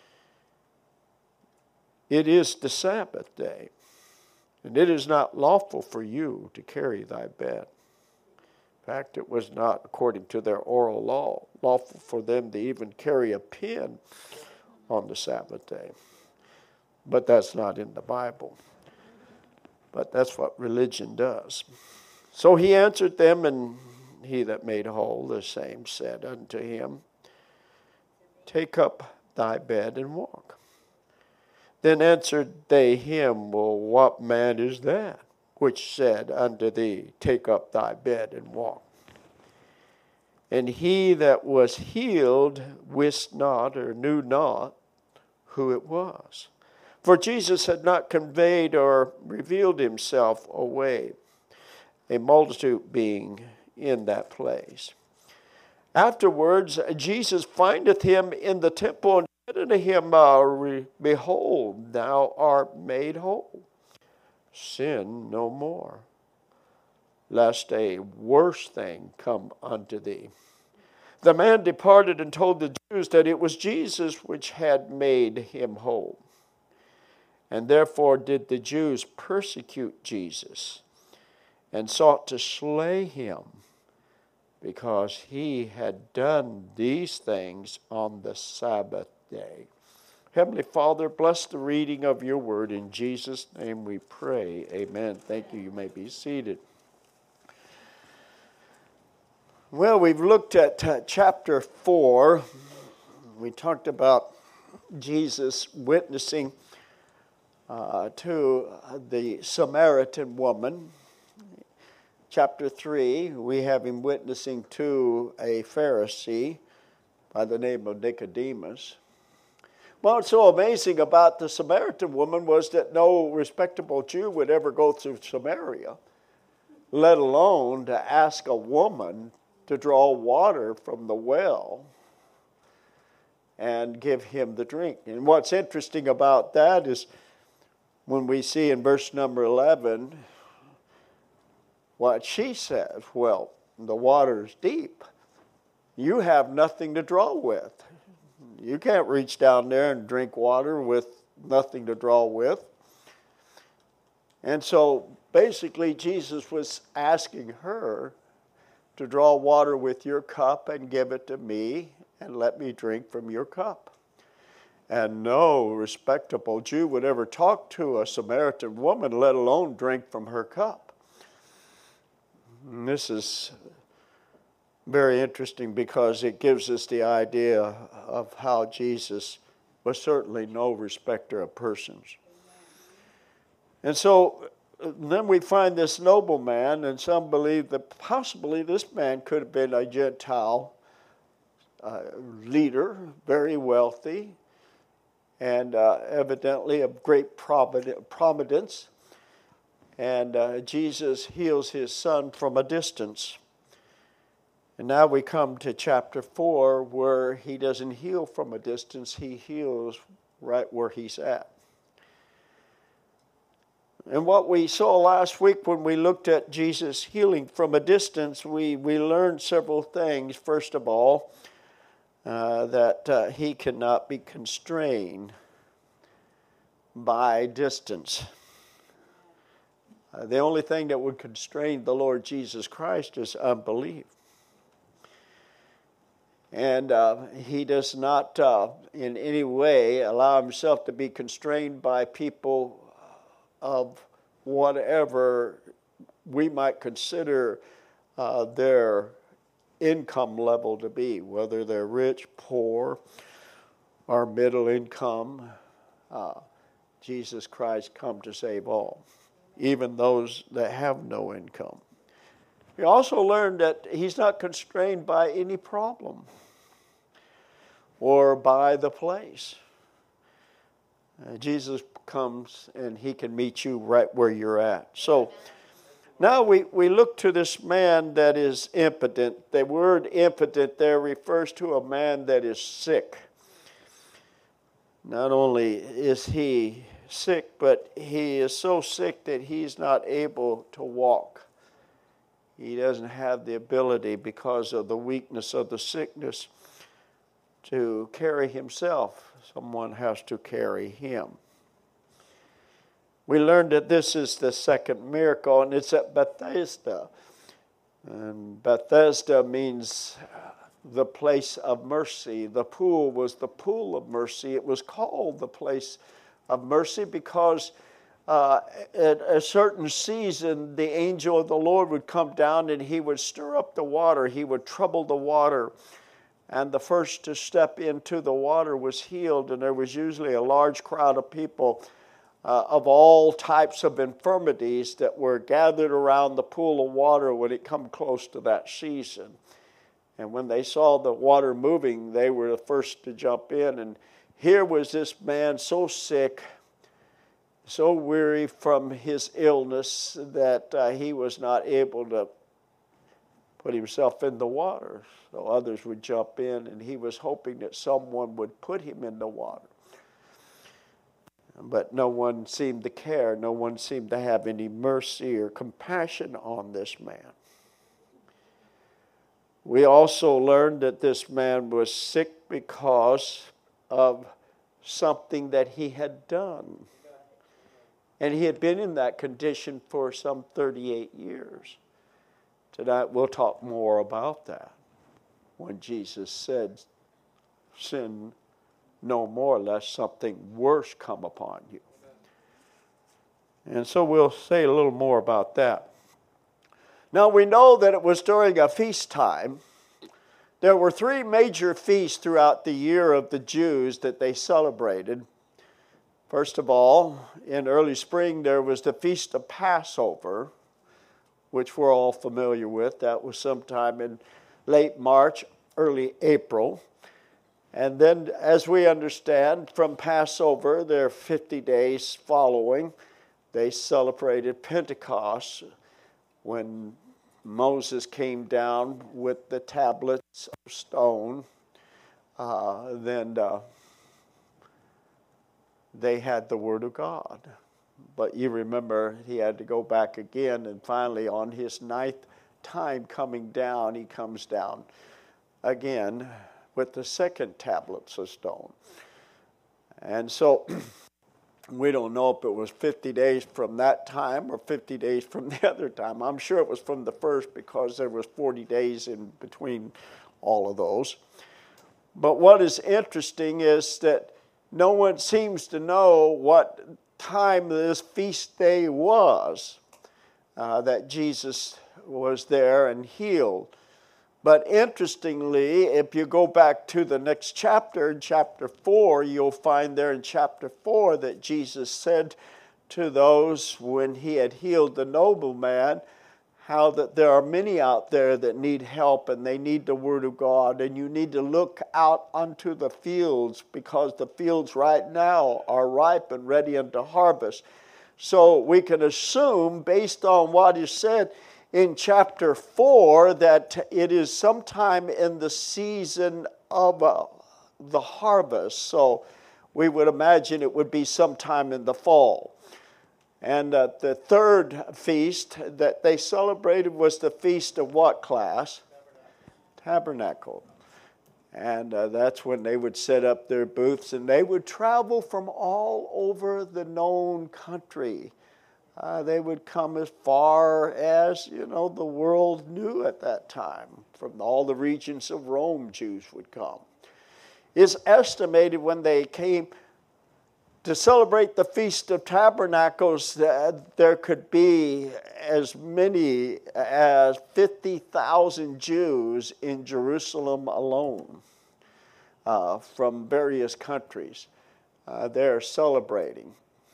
It is the Sabbath day, and it is not lawful for you to carry thy bed. In fact, it was not, according to their oral law, lawful for them to even carry a pen on the Sabbath day. But that's not in the Bible. But that's what religion does. So he answered them, and he that made whole, the same, said unto him, Take up thy bed and walk. Then answered they him, Well, what man is that which said unto thee, Take up thy bed and walk? And he that was healed wist not or knew not who it was. For Jesus had not conveyed or revealed himself away, a multitude being in that place. Afterwards, Jesus findeth him in the temple, and said unto him, uh, Behold, thou art made whole. Sin no more, lest a worse thing come unto thee. The man departed and told the Jews that it was Jesus which had made him whole. And therefore did the Jews persecute Jesus, and sought to slay him, because he had done these things on the Sabbath day. Heavenly Father, bless the reading of your word. In Jesus' name we pray. Amen. Thank you. You may be seated. Well, we've looked at uh, chapter four. We talked about Jesus witnessing Uh, to the Samaritan woman. Chapter three, we have him witnessing to a Pharisee by the name of Nicodemus. What's so amazing about the Samaritan woman was that no respectable Jew would ever go through Samaria, let alone to ask a woman to draw water from the well and give him the drink. And what's interesting about that is when we see in verse number eleven what she says, well, the water's deep. You have nothing to draw with. You can't reach down there and drink water with nothing to draw with. And so basically Jesus was asking her to draw water with your cup and give it to me and let me drink from your cup. And no respectable Jew would ever talk to a Samaritan woman, let alone drink from her cup. And this is very interesting because it gives us the idea of how Jesus was certainly no respecter of persons. And so then we find this nobleman, and some believe that possibly this man could have been a Gentile uh, leader, very wealthy, and uh, evidently of great providence. And uh, Jesus heals his son from a distance. And now we come to chapter four, where he doesn't heal from a distance, he heals right where he's at. And what we saw last week when we looked at Jesus healing from a distance, we, we learned several things. First of all, uh, that uh, he cannot be constrained by distance. Uh, the only thing that would constrain the Lord Jesus Christ is unbelief. And uh, he does not uh, in any way allow himself to be constrained by people of whatever we might consider uh, their income level to be, whether they're rich, poor, or middle income. Uh, Jesus Christ come to save all, even those that have no income. We also learned that he's not constrained by any problem or by the place. Uh, Jesus comes and he can meet you right where you're at. So now we, we look to this man that is impotent. The word impotent there refers to a man that is sick. Not only is he sick, but he is so sick that he's not able to walk. He doesn't have the ability, because of the weakness of the sickness, to carry himself. Someone has to carry him. We learned that this is the second miracle, and it's at Bethesda. And Bethesda means the place of mercy. The pool was the pool of mercy. It was called the place of mercy because uh, at a certain season, the angel of the Lord would come down and he would stir up the water. He would trouble the water. And the first to step into the water was healed, and there was usually a large crowd of people uh, of all types of infirmities that were gathered around the pool of water when it come close to that season. And when they saw the water moving, they were the first to jump in. And here was this man so sick, so weary from his illness that uh, he was not able to put himself in the water. So others would jump in, and he was hoping that someone would put him in the water. But no one seemed to care. No one seemed to have any mercy or compassion on this man. We also learned that this man was sick because of something that he had done. And he had been in that condition for some thirty-eight years. Tonight we'll talk more about that. When Jesus said, sin no more lest something worse come upon you. And so we'll say a little more about that. Now we know that it was during a feast time. There were three major feasts throughout the year of the Jews that they celebrated. First of all, in early spring there was the Feast of Passover, which we're all familiar with. That was sometime in late March, early April. And then, as we understand from Passover, there are fifty days following, they celebrated Pentecost when Moses came down with the tablets of stone. Uh, then uh, they had the Word of God. But you remember he had to go back again, and finally on his ninth time coming down, he comes down again with the second tablets of stone. And so we don't know if it was fifty days from that time or fifty days from the other time. I'm sure it was from the first because there was forty days in between all of those. But what is interesting is that no one seems to know what time this feast day was uh, that Jesus was there and healed. But interestingly, if you go back to the next chapter, in chapter four, you'll find there in chapter four that Jesus said to those when he had healed the nobleman, how that there are many out there that need help and they need the Word of God, and you need to look out unto the fields because the fields right now are ripe and ready unto harvest. So we can assume, based on what is said in chapter four, that it is sometime in the season of uh, the harvest. So we would imagine it would be sometime in the fall. And uh, the third feast that they celebrated was the feast of what class? Tabernacle. Tabernacle. And uh, that's when they would set up their booths, and they would travel from all over the known country. Uh, they would come as far as, you know, the world knew at that time. From all the regions of Rome, Jews would come. It's estimated when they came to celebrate the Feast of Tabernacles that there could be as many as fifty thousand Jews in Jerusalem alone uh, from various countries. Uh, they're celebrating.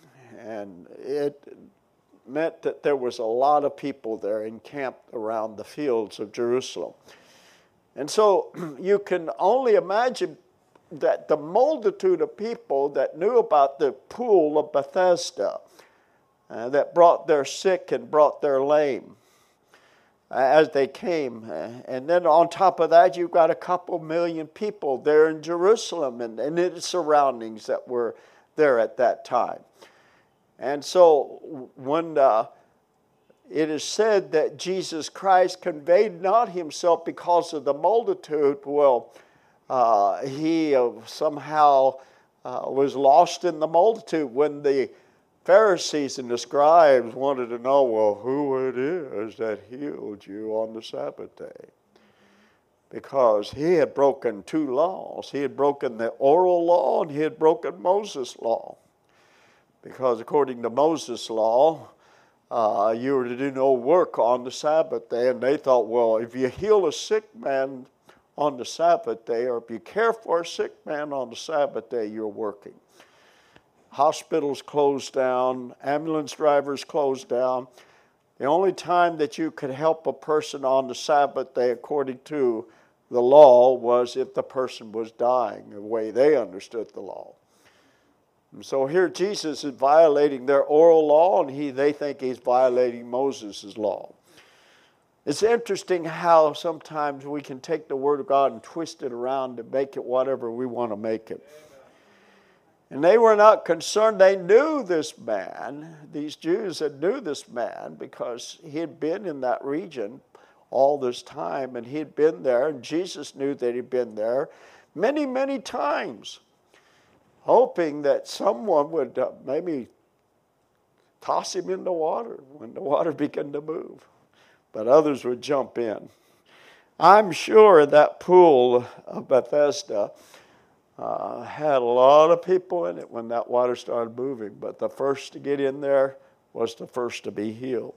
And it meant that there was a lot of people there encamped around the fields of Jerusalem. And so you can only imagine that the multitude of people that knew about the pool of Bethesda, uh, that brought their sick and brought their lame uh, as they came. Uh, and then on top of that, you've got a couple million people there in Jerusalem and, and its surroundings that were there at that time. And so when uh, it is said that Jesus Christ conveyed not himself because of the multitude, well, Uh, he uh, somehow uh, was lost in the multitude when the Pharisees and the scribes wanted to know, well, who it is that healed you on the Sabbath day. Because he had broken two laws. He had broken the oral law and he had broken Moses' law. Because according to Moses' law, uh, you were to do no work on the Sabbath day. And they thought, well, if you heal a sick man on the Sabbath day, or if you care for a sick man on the Sabbath day, you're working. Hospitals closed down, ambulance drivers closed down. The only time that you could help a person on the Sabbath day, according to the law, was if the person was dying, the way they understood the law. And so here Jesus is violating their oral law, and he they think he's violating Moses' law. It's interesting how sometimes we can take the Word of God and twist it around to make it whatever we want to make it. And they were not concerned. They knew this man. These Jews had knew this man because he had been in that region all this time, and he had been there, and Jesus knew that he'd been there many, many times, hoping that someone would uh, maybe toss him in the water when the water began to move. But others would jump in. I'm sure that pool of Bethesda uh, had a lot of people in it when that water started moving. But the first to get in there was the first to be healed.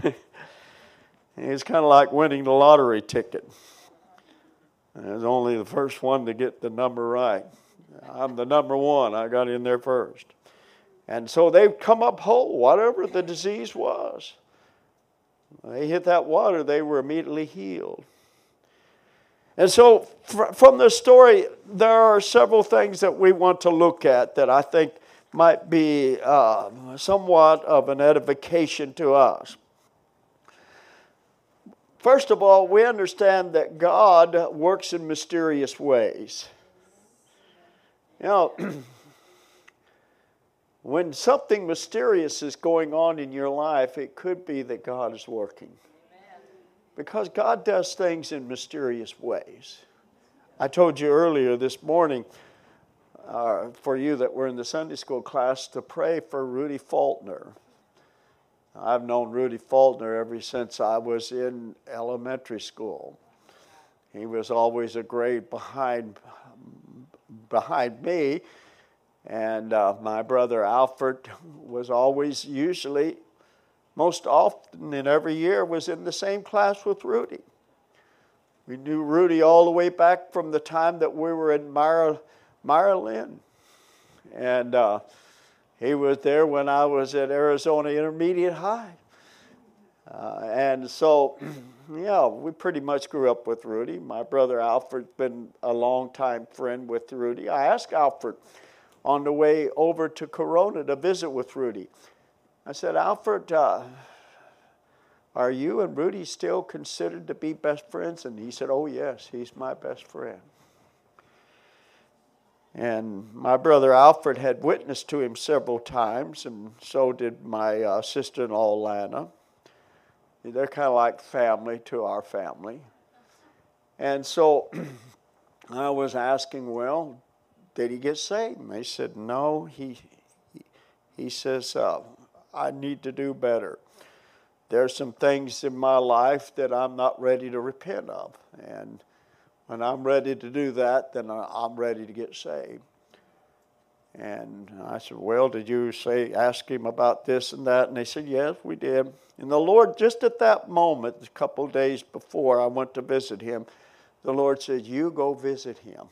It's kind of like winning the lottery ticket. There's only the first one to get the number right. I'm the number one. I got in there first. And so they've come up whole, whatever the disease was. They hit that water, they were immediately healed. And so fr- from this story, there are several things that we want to look at that I think might be uh, somewhat of an edification to us. First of all, we understand that God works in mysterious ways. You know, when something mysterious is going on in your life, it could be that God is working. Because God does things in mysterious ways. I told you earlier this morning, uh, for you that were in the Sunday school class, to pray for Rudy Faulkner. I've known Rudy Faulkner ever since I was in elementary school. He was always a grade behind, behind me, and uh, my brother Alfred was always usually most often in every year was in the same class with Rudy. We knew Rudy all the way back from the time that we were in Myra, Myra Lynn. And uh, he was there when I was at Arizona Intermediate High. Uh, and so, yeah, we pretty much grew up with Rudy. My brother Alfred's been a long-time friend with Rudy. I asked Alfred on the way over to Corona to visit with Rudy. I said, Alfred, uh, are you and Rudy still considered to be best friends? And he said, oh, yes, he's my best friend. And my brother Alfred had witnessed to him several times, and so did my uh, sister-in-law, Lana. They're kind of like family to our family. And so I was asking, well, did he get saved? And they said, no, he, he, he says, uh, I need to do better. There's some things in my life that I'm not ready to repent of. And when I'm ready to do that, then I'm ready to get saved. And I said, well, did you say, ask him about this and that? And they said, yes, we did. And the Lord, just at that moment, a couple days before I went to visit him, the Lord said, you go visit him.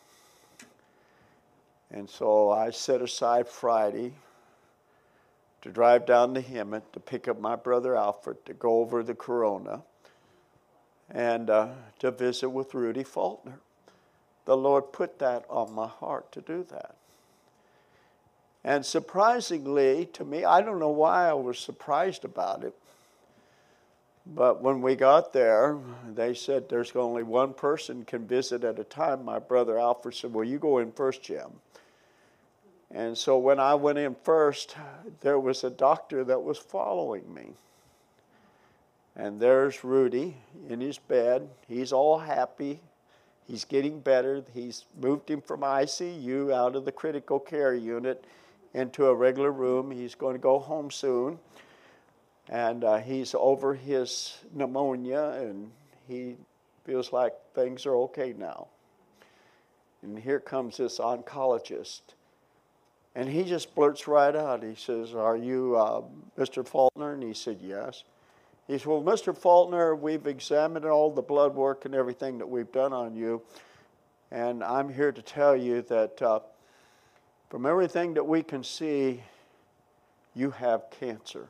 And so I set aside Friday to drive down to Hemet to pick up my brother Alfred to go over the Corona and uh, to visit with Rudy Faulkner. The Lord put that on my heart to do that. And surprisingly to me, I don't know why I was surprised about it, but when we got there, they said there's only one person can visit at a time. My brother Alfred said, well, you go in first, Jim. And so when I went in first, there was a doctor that was following me. And there's Rudy in his bed. He's all happy. He's getting better. He's moved him from I C U out of the critical care unit into a regular room. He's going to go home soon. And uh, he's over his pneumonia, and he feels like things are okay now. And here comes this oncologist. And he just blurts right out. He says, are you uh, Mister Faulkner? And he said, yes. He said, well, Mister Faulkner, we've examined all the blood work and everything that we've done on you. And I'm here to tell you that uh, from everything that we can see, you have cancer.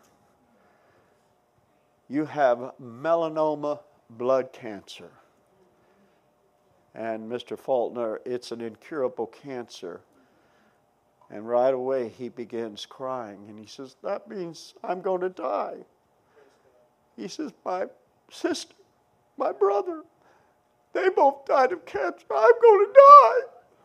You have melanoma blood cancer. And Mister Faulkner, it's an incurable cancer. And right away he begins crying. And he says, that means I'm going to die. He says, my sister, my brother, they both died of cancer. I'm going to die.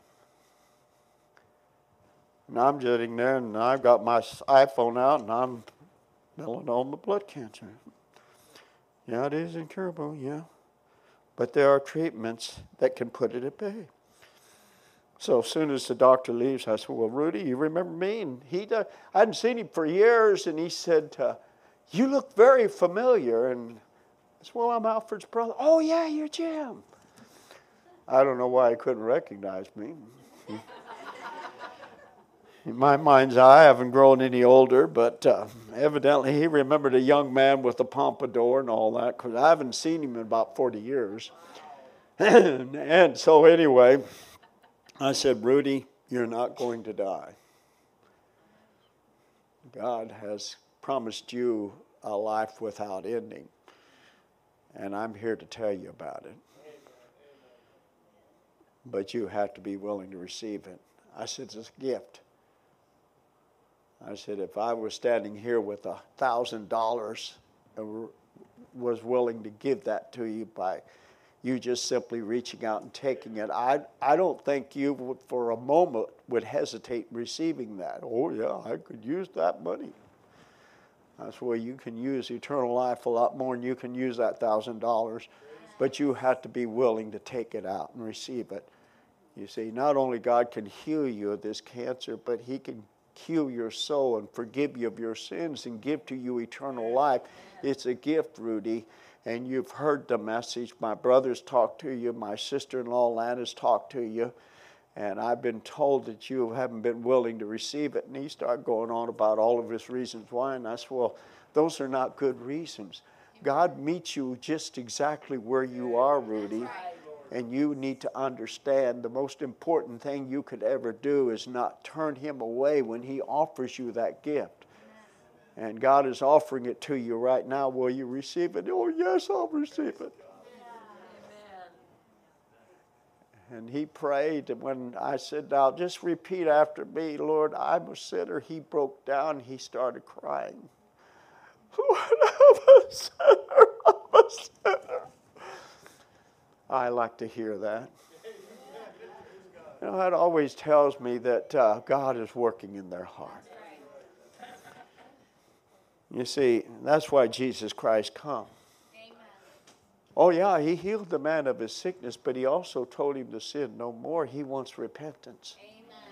And I'm sitting there, and I've got my iPhone out, and I'm melanoma blood cancer. Yeah, it is incurable, yeah. But there are treatments that can put it at bay. So as soon as the doctor leaves, I said, well, Rudy, you remember me? And he, I hadn't seen him for years, and he said, uh, you look very familiar. And I said, well, I'm Alfred's brother. Oh, yeah, you're Jim. I don't know why he couldn't recognize me. In my mind's eye, I haven't grown any older, but uh, evidently he remembered a young man with a pompadour and all that, because I haven't seen him in about forty years. and, and so anyway, I said, Rudy, you're not going to die. God has promised you a life without ending, and I'm here to tell you about it. but you have to be willing to receive it. I said, it's a gift. I said, if I was standing here with a thousand dollars and was willing to give that to you by you just simply reaching out and taking it, I I don't think you would, for a moment would hesitate receiving that. Oh yeah, I could use that money. That's where you can use eternal life a lot more than you can use that thousand dollars. But you have to be willing to take it out and receive it. You see, not only God can heal you of this cancer, but He can heal your soul and forgive you of your sins and give to you eternal life. It's a gift, Rudy, and you've heard the message. My brother's talked to you. My sister-in-law, Lana's talked to you. And I've been told that you haven't been willing to receive it. And he started going on about all of his reasons why. And I said, well, those are not good reasons. God meets you just exactly where you are, Rudy. And you need to understand the most important thing you could ever do is not turn Him away when He offers you that gift. And God is offering it to you right now. Will you receive it? Oh, yes, I'll receive it. And he prayed, and when I said, now just repeat after me, Lord, I'm a sinner. He broke down. He started crying. Lord, I'm a sinner. I'm a sinner. I like to hear that. You know, that always tells me that uh, God is working in their heart. You see, that's why Jesus Christ come. Oh, yeah, He healed the man of his sickness, but He also told him to sin no more. He wants repentance. Amen.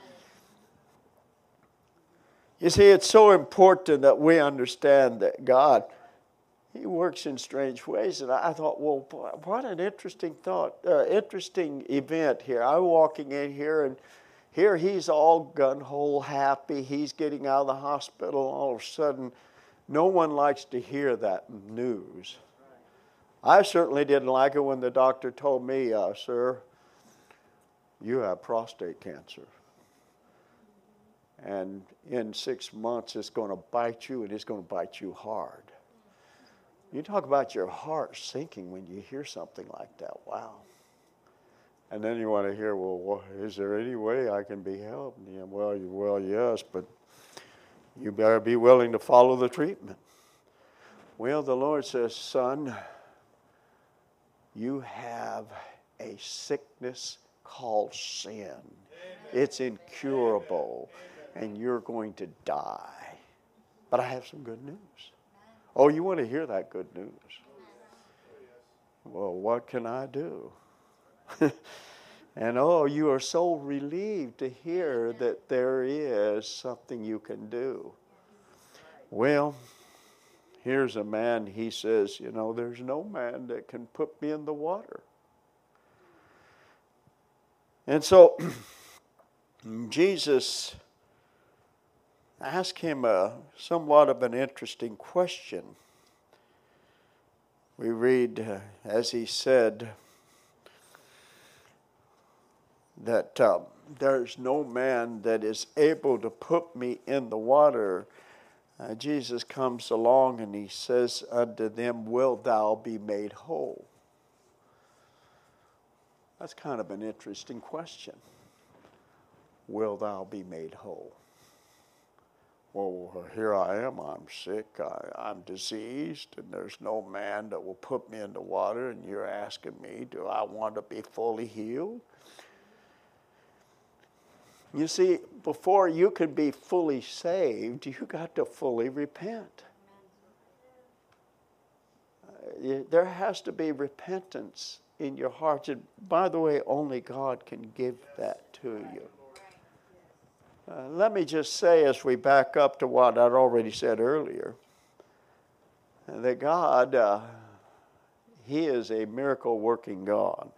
You see, it's so important that we understand that God, He works in strange ways. And I thought, well, what an interesting thought, uh, interesting event here. I'm walking in here, and here He's all gun-ho happy. He's getting out of the hospital. All of a sudden, no one likes to hear that news. I certainly didn't like it when the doctor told me, uh, sir, you have prostate cancer. And in six months, it's going to bite you, and it's going to bite you hard. You talk about your heart sinking when you hear something like that. Wow. And then you want to hear, well, is there any way I can be helped? Yeah, well, you, well, yes, but you better be willing to follow the treatment. Well, the Lord says, son, you have a sickness called sin. It's incurable, and you're going to die. But I have some good news. Oh, you want to hear that good news? Well, what can I do? And oh, you are so relieved to hear that there is something you can do. Well, here's a man, he says, you know, there's no man that can put me in the water. And so Jesus asked him a somewhat of an interesting question. We read, uh, as he said, that uh, there's no man that is able to put me in the water. Uh, Jesus comes along and he says unto them, wilt thou be made whole? That's kind of an interesting question. Will thou be made whole? Well, here I am, I'm sick, I, I'm diseased, and there's no man that will put me in the water, and you're asking me, do I want to be fully healed? You see, before you can be fully saved, you got to fully repent. Uh, there has to be repentance in your heart. And by the way, only God can give that to you. Uh, let me just say, as we back up to what I'd already said earlier, that God, uh, He is a miracle-working God.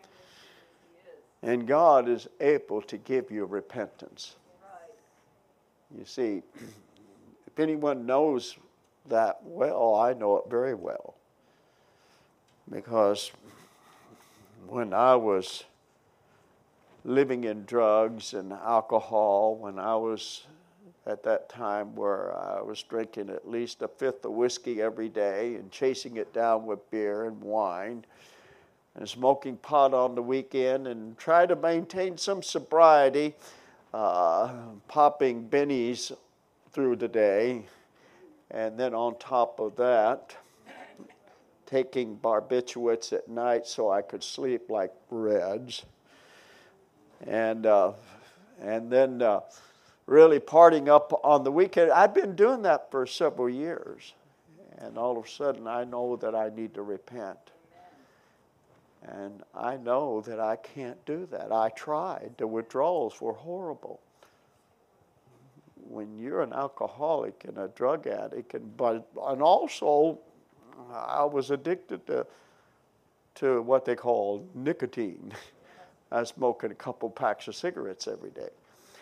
And God is able to give you repentance. You see, if anyone knows that well, I know it very well. Because when I was living in drugs and alcohol, when I was at that time where I was drinking at least a fifth of whiskey every day and chasing it down with beer and wine, and smoking pot on the weekend, and try to maintain some sobriety, uh, popping bennies through the day, and then on top of that, taking barbiturates at night so I could sleep like Reds, and uh, and then uh, really partying up on the weekend. I've been doing that for several years, and all of a sudden I know that I need to repent. And I know that I can't do that. I tried. The withdrawals were horrible. When you're an alcoholic and a drug addict, and but and also I was addicted to to what they call nicotine. I was smoking a couple packs of cigarettes every day.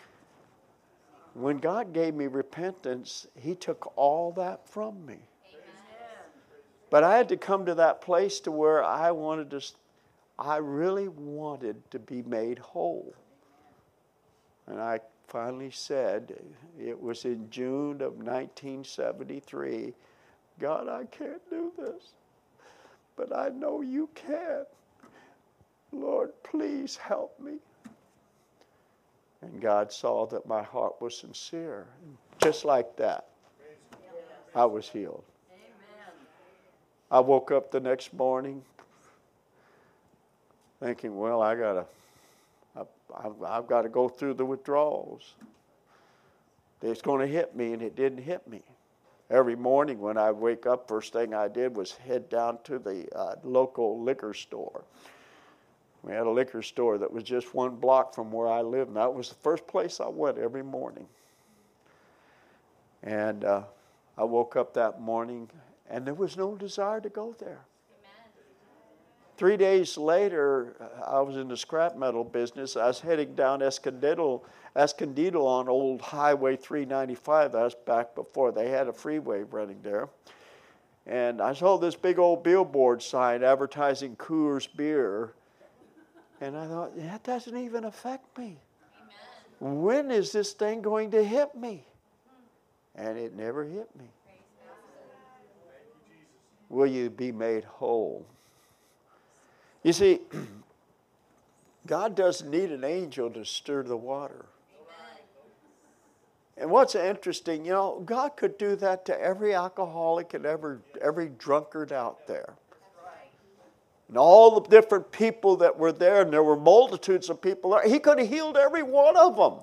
When God gave me repentance, He took all that from me. But I had to come to that place to where I wanted to, I really wanted to be made whole. And I finally said, it was in June of nineteen seventy-three, God, I can't do this, but I know you can. Lord, please help me. And God saw that my heart was sincere. Just like that, I was healed. I woke up the next morning thinking, well, I gotta, I've, I've got to go through the withdrawals. It's going to hit me, and it didn't hit me. Every morning when I wake up, first thing I did was head down to the uh, local liquor store. We had a liquor store that was just one block from where I lived, and that was the first place I went every morning. And uh, I woke up that morning, and there was no desire to go there. Amen. Three days later, I was in the scrap metal business. I was heading down Escondido, Escondido on old Highway three ninety-five. That was back before they had a freeway running there. And I saw this big old billboard sign advertising Coors beer. And I thought, that doesn't even affect me. Amen. When is this thing going to hit me? And it never hit me. Will you be made whole? You see, God doesn't need an angel to stir the water. Amen. And what's interesting, you know, God could do that to every alcoholic and every, every drunkard out there. And all the different people that were there, and there were multitudes of people there, He could have healed every one of them.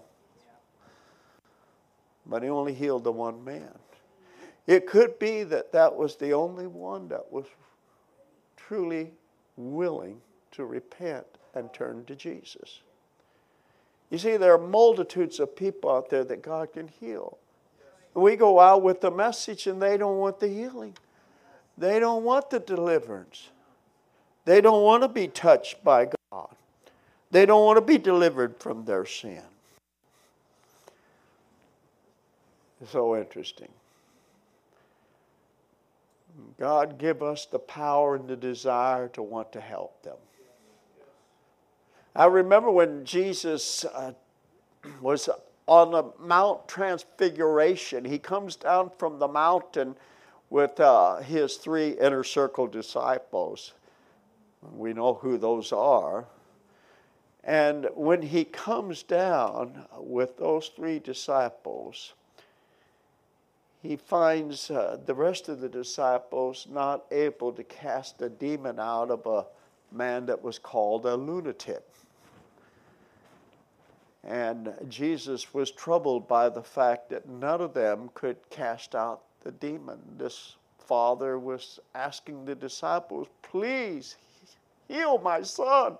But He only healed the one man. It could be that that was the only one that was truly willing to repent and turn to Jesus. You see, there are multitudes of people out there that God can heal. We go out with the message and they don't want the healing. They don't want the deliverance. They don't want to be touched by God. They don't want to be delivered from their sin. It's so interesting. God give us the power and the desire to want to help them. I remember when Jesus uh, was on the Mount Transfiguration. He comes down from the mountain with uh, his three inner circle disciples. We know who those are. And when he comes down with those three disciples, he finds uh, the rest of the disciples not able to cast a demon out of a man that was called a lunatic. And Jesus was troubled by the fact that none of them could cast out the demon. This father was asking the disciples, please heal my son.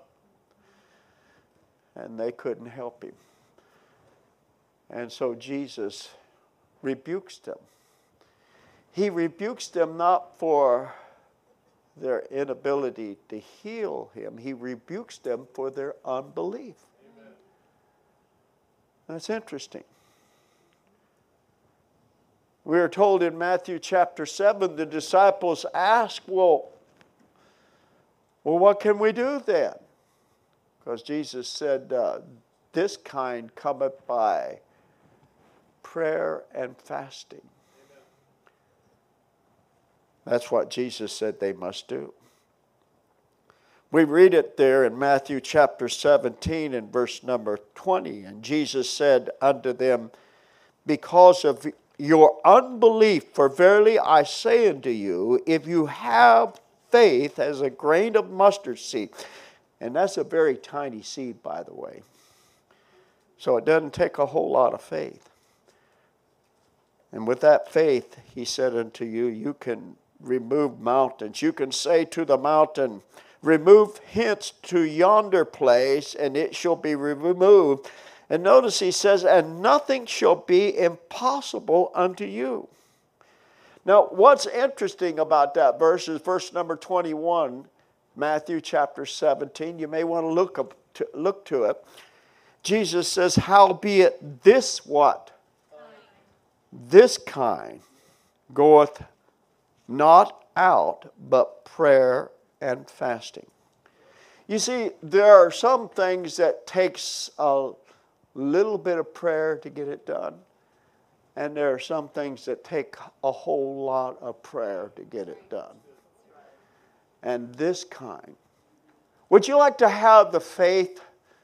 And they couldn't help him. And so Jesus rebukes them. He rebukes them not for their inability to heal him. He rebukes them for their unbelief. Amen. That's interesting. We are told in Matthew chapter seven, the disciples ask, well, well, what can we do then? Because Jesus said, uh, this kind cometh by prayer and fasting. Amen. That's what Jesus said they must do. We read it there in Matthew chapter seventeen and verse number twenty. And Jesus said unto them, because of your unbelief, for verily I say unto you, if you have faith as a grain of mustard seed, and that's a very tiny seed, by the way. So it doesn't take a whole lot of faith. And with that faith, he said unto you, you can remove mountains. You can say to the mountain, remove hence to yonder place, and it shall be removed. And notice he says, and nothing shall be impossible unto you. Now, what's interesting about that verse is verse number twenty-one, Matthew chapter seventeen. You may want to look up to, look to it. Jesus says, howbeit this what? This kind goeth not out, but prayer and fasting. You see, there are some things that takes a little bit of prayer to get it done. And there are some things that take a whole lot of prayer to get it done. And this kind. Would you like to have the faith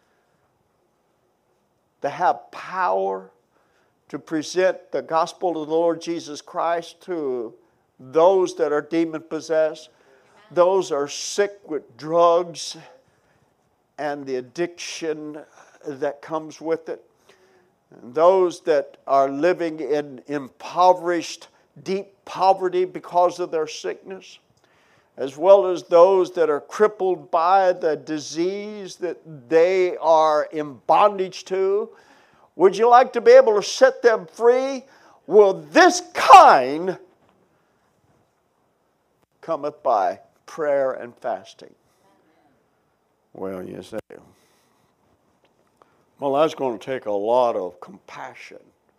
to have power to present the gospel of the Lord Jesus Christ to those that are demon-possessed, those are sick with drugs and the addiction that comes with it, and those that are living in impoverished, deep poverty because of their sickness, as well as those that are crippled by the disease that they are in bondage to. Would you like to be able to set them free? Well, this kind cometh by prayer and fasting. Well, you say, well, that's going to take a lot of compassion.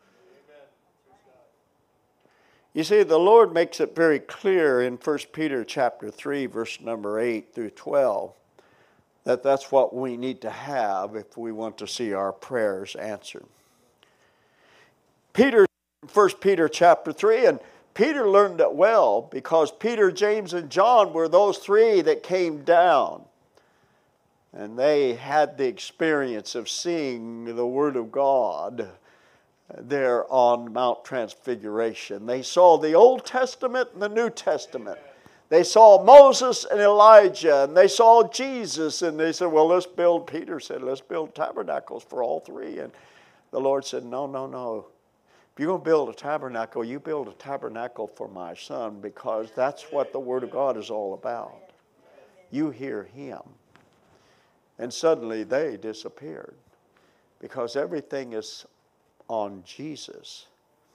You see, the Lord makes it very clear in First Peter chapter three, verse number eight through twelve, that that's what we need to have if we want to see our prayers answered. Peter, First Peter chapter three, and Peter learned it well because Peter, James, and John were those three that came down. And they had the experience of seeing the Word of God there on Mount Transfiguration. They saw the Old Testament and the New Testament. They saw Moses and Elijah, and they saw Jesus, and they said, well, let's build, Peter said, let's build tabernacles for all three. And the Lord said, no, no, no. If you're going to build a tabernacle, you build a tabernacle for my son, because that's what the Word of God is all about. You hear Him. And suddenly they disappeared because everything is on Jesus.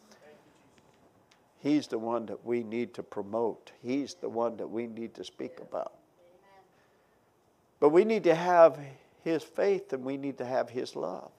He's the one that we need to promote. He's the one that we need to speak about. But we need to have His faith, and we need to have His love.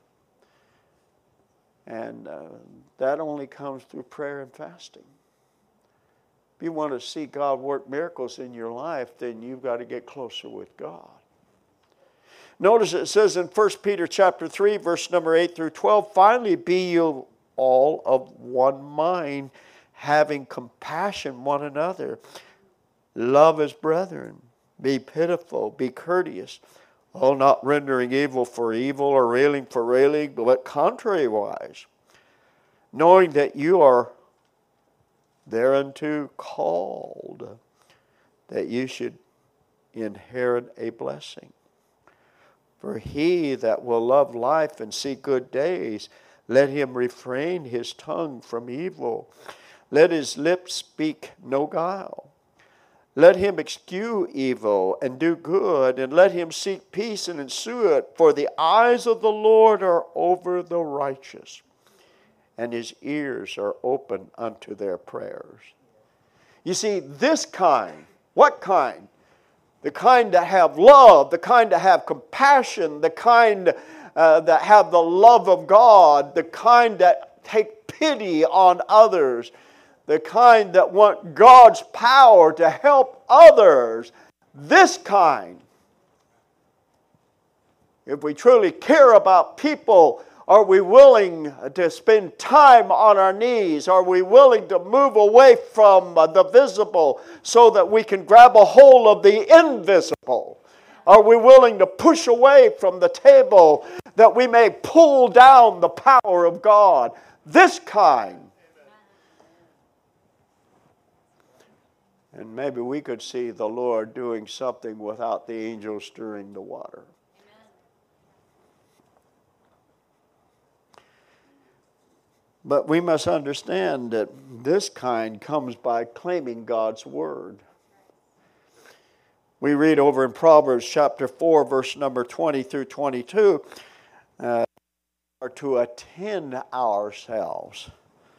And uh, that only comes through prayer and fasting. If you want to see God work miracles in your life, then you've got to get closer with God. Notice it says in First Peter chapter three, verse number eight through twelve, finally be you all of one mind, having compassion one another. Love as brethren. Be pitiful, be courteous. All not rendering evil for evil or railing for railing, but contrariwise, knowing that you are thereunto called, that you should inherit a blessing. For he that will love life and see good days, let him refrain his tongue from evil. Let his lips speak no guile. Let him eschew evil and do good, and let him seek peace and ensue it. For the eyes of the Lord are over the righteous, and his ears are open unto their prayers. You see, this kind, what kind? The kind that have love, the kind that have compassion, the kind uh, that have the love of God, the kind that take pity on others, the kind that want God's power to help others. This kind, if we truly care about people, are we willing to spend time on our knees? Are we willing to move away from the visible so that we can grab a hold of the invisible? Are we willing to push away from the table that we may pull down the power of God? This kind. And maybe we could see the Lord doing something without the angels stirring the water. But we must understand that this kind comes by claiming God's word. We read over in Proverbs chapter four, verse number twenty through twenty-two, uh, are to attend ourselves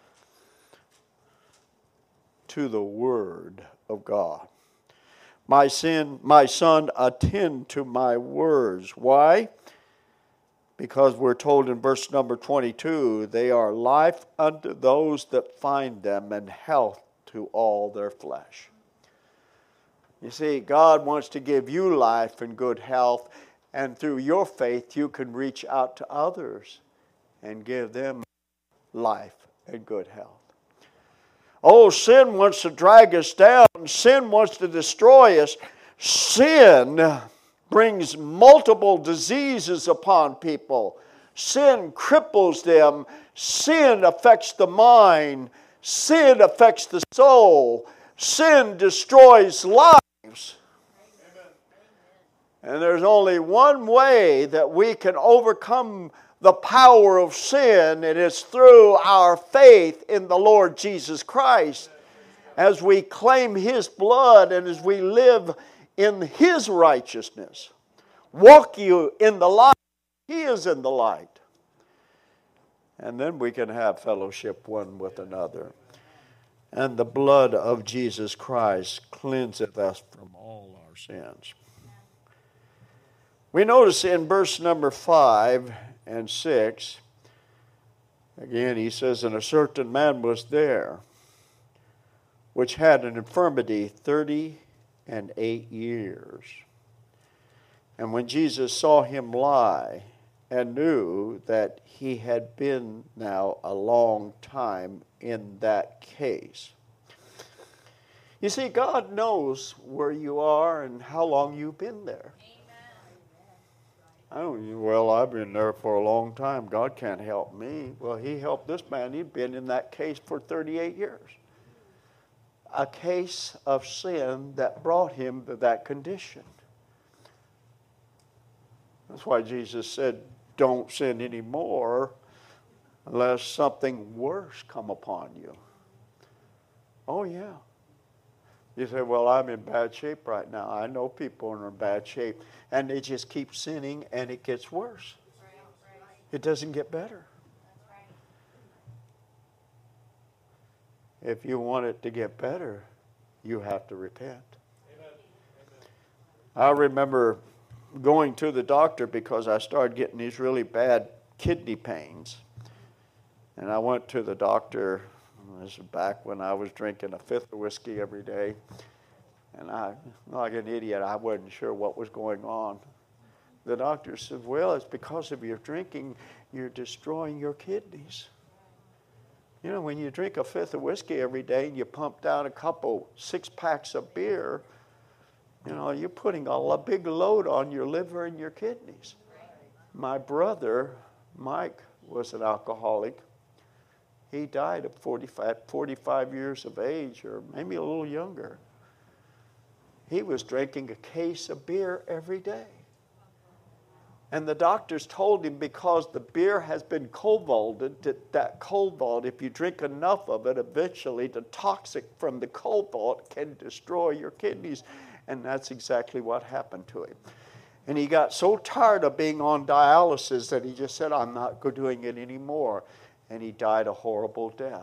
to the word of God. My sin, my son, attend to my words. Why? Because we're told in verse number twenty-two, they are life unto those that find them and health to all their flesh. You see, God wants to give you life and good health, and through your faith you can reach out to others and give them life and good health. Oh, sin wants to drag us down. Sin wants to destroy us. Sin brings multiple diseases upon people. Sin cripples them. Sin affects the mind. Sin affects the soul. Sin destroys lives. And there's only one way that we can overcome the power of sin, and it's through our faith in the Lord Jesus Christ. As we claim His blood and as we live in His righteousness. Walk you in the light. He is in the light. And then we can have fellowship one with another. And the blood of Jesus Christ cleanseth us from all our sins. We notice in verse number five and six, again he says, and a certain man was there, which had an infirmity thirty and eight years. And when Jesus saw him lie, and knew that he had been now a long time in that case. You see, God knows where you are and how long you've been there. I don't, well, I've been there for a long time. God can't help me. Well, He helped this man. He'd been in that case for thirty-eight years. A case of sin that brought him to that condition. That's why Jesus said, don't sin anymore unless something worse come upon you. Oh, yeah. You say, well, I'm in bad shape right now. I know people are in bad shape. And they just keep sinning and it gets worse. It doesn't get better. If you want it to get better, you have to repent. Amen. I remember going to the doctor because I started getting these really bad kidney pains. And I went to the doctor. This was back when I was drinking a fifth of whiskey every day. And I, like an idiot, I wasn't sure what was going on. The doctor said, well, it's because of your drinking, you're destroying your kidneys. You know, when you drink a fifth of whiskey every day and you pump down a couple, six packs of beer, you know, you're putting a big load on your liver and your kidneys. My brother, Mike, was an alcoholic. He died at forty-five, forty-five years of age, or maybe a little younger. He was drinking a case of beer every day. And the doctors told him because the beer has been cold vaulted, that, that cold vault, if you drink enough of it, eventually the toxic from the cold vault can destroy your kidneys. And that's exactly what happened to him. And he got so tired of being on dialysis that he just said, I'm not doing it anymore. And he died a horrible death.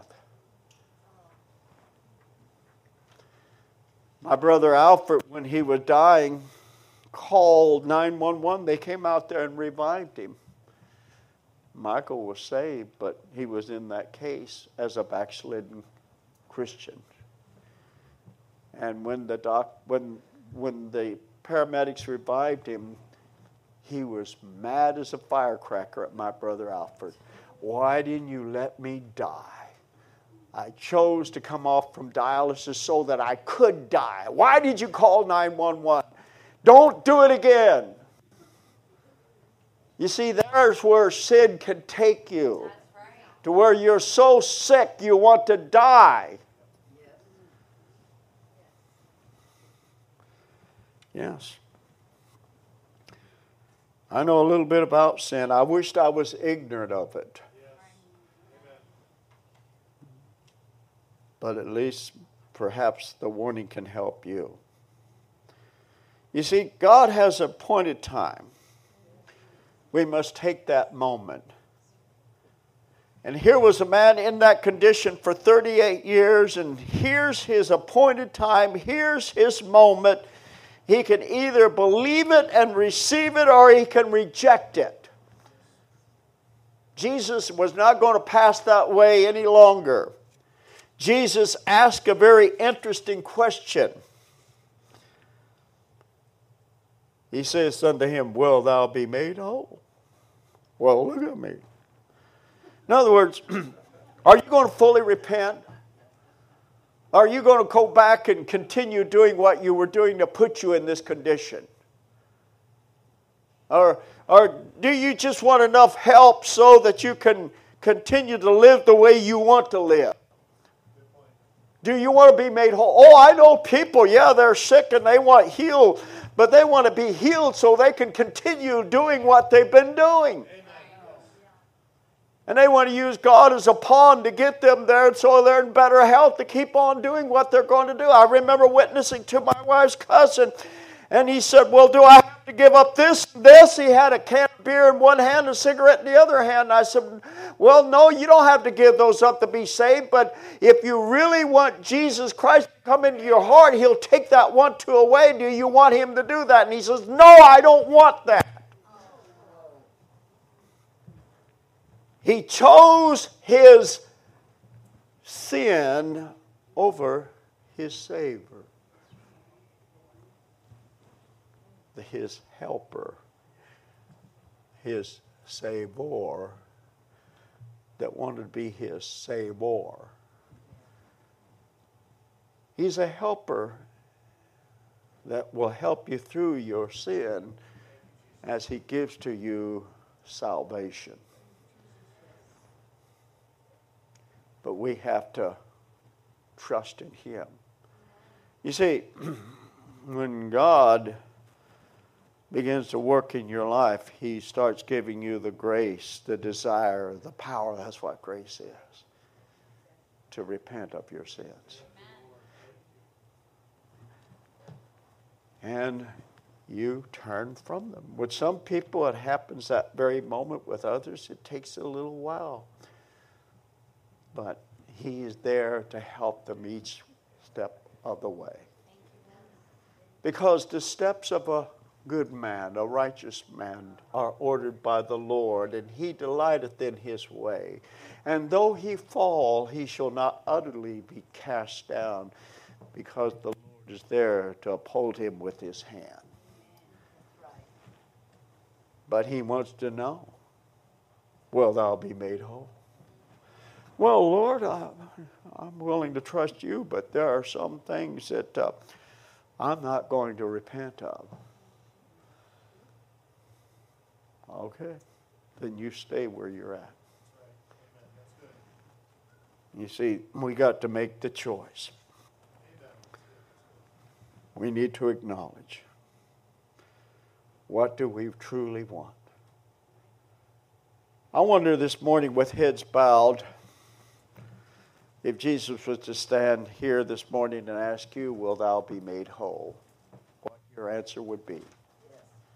My brother Alfred, when he was dying, called nine one one. They came out there and revived him. Michael was saved, but he was in that case as a backslidden Christian. And when the doc, when when the paramedics revived him, he was mad as a firecracker at my brother Alfred. Why didn't you let me die? I chose to come off from dialysis so that I could die. Why did you call nine one one? Don't do it again. You see, there's where sin can take you. To where you're so sick you want to die. Yes. I know a little bit about sin. I wished I was ignorant of it. But at least perhaps the warning can help you. You see, God has appointed time. We must take that moment. And here was a man in that condition for thirty-eight years, and here's his appointed time, here's his moment. He can either believe it and receive it, or he can reject it. Jesus was not going to pass that way any longer. Jesus asked a very interesting question. He says unto him, "Will thou be made whole?" Well, look at me. In other words, are you going to fully repent? Are you going to go back and continue doing what you were doing to put you in this condition? Or, or do you just want enough help so that you can continue to live the way you want to live? Do you want to be made whole? Oh, I know people, yeah, they're sick and they want healed, but they want to be healed so they can continue doing what they've been doing. And they want to use God as a pawn to get them there so they're in better health to keep on doing what they're going to do. I remember witnessing to my wife's cousin, and he said, "Well, do I have to give up this and this?" He had a can of beer in one hand, a cigarette in the other hand. And I said, "Well, no, you don't have to give those up to be saved, but if you really want Jesus Christ to come into your heart, He'll take that one, two away. Do you want Him to do that?" And he says, "No, I don't want that." He chose his sin over his Savior, his helper, his Savior, that wanted to be his Savior. He's a helper that will help you through your sin as he gives to you salvation. But we have to trust in Him. You see, when God begins to work in your life, He starts giving you the grace, the desire, the power. That's what grace is. To repent of your sins. And you turn from them. With some people, it happens that very moment. With others, it takes a little while. But He is there to help them each step of the way. Because the steps of a good man, a righteous man, are ordered by the Lord, and He delighteth in His way. And though he fall, he shall not utterly be cast down, because the Lord is there to uphold him with His hand. But He wants to know, will thou be made whole? Well, Lord, I, I'm willing to trust You, but there are some things that uh, I'm not going to repent of. Okay, then you stay where you're at. You see, we got to make the choice. We need to acknowledge, what do we truly want? I wonder this morning, with heads bowed, if Jesus was to stand here this morning and ask you, will thou be made whole? What your answer would be.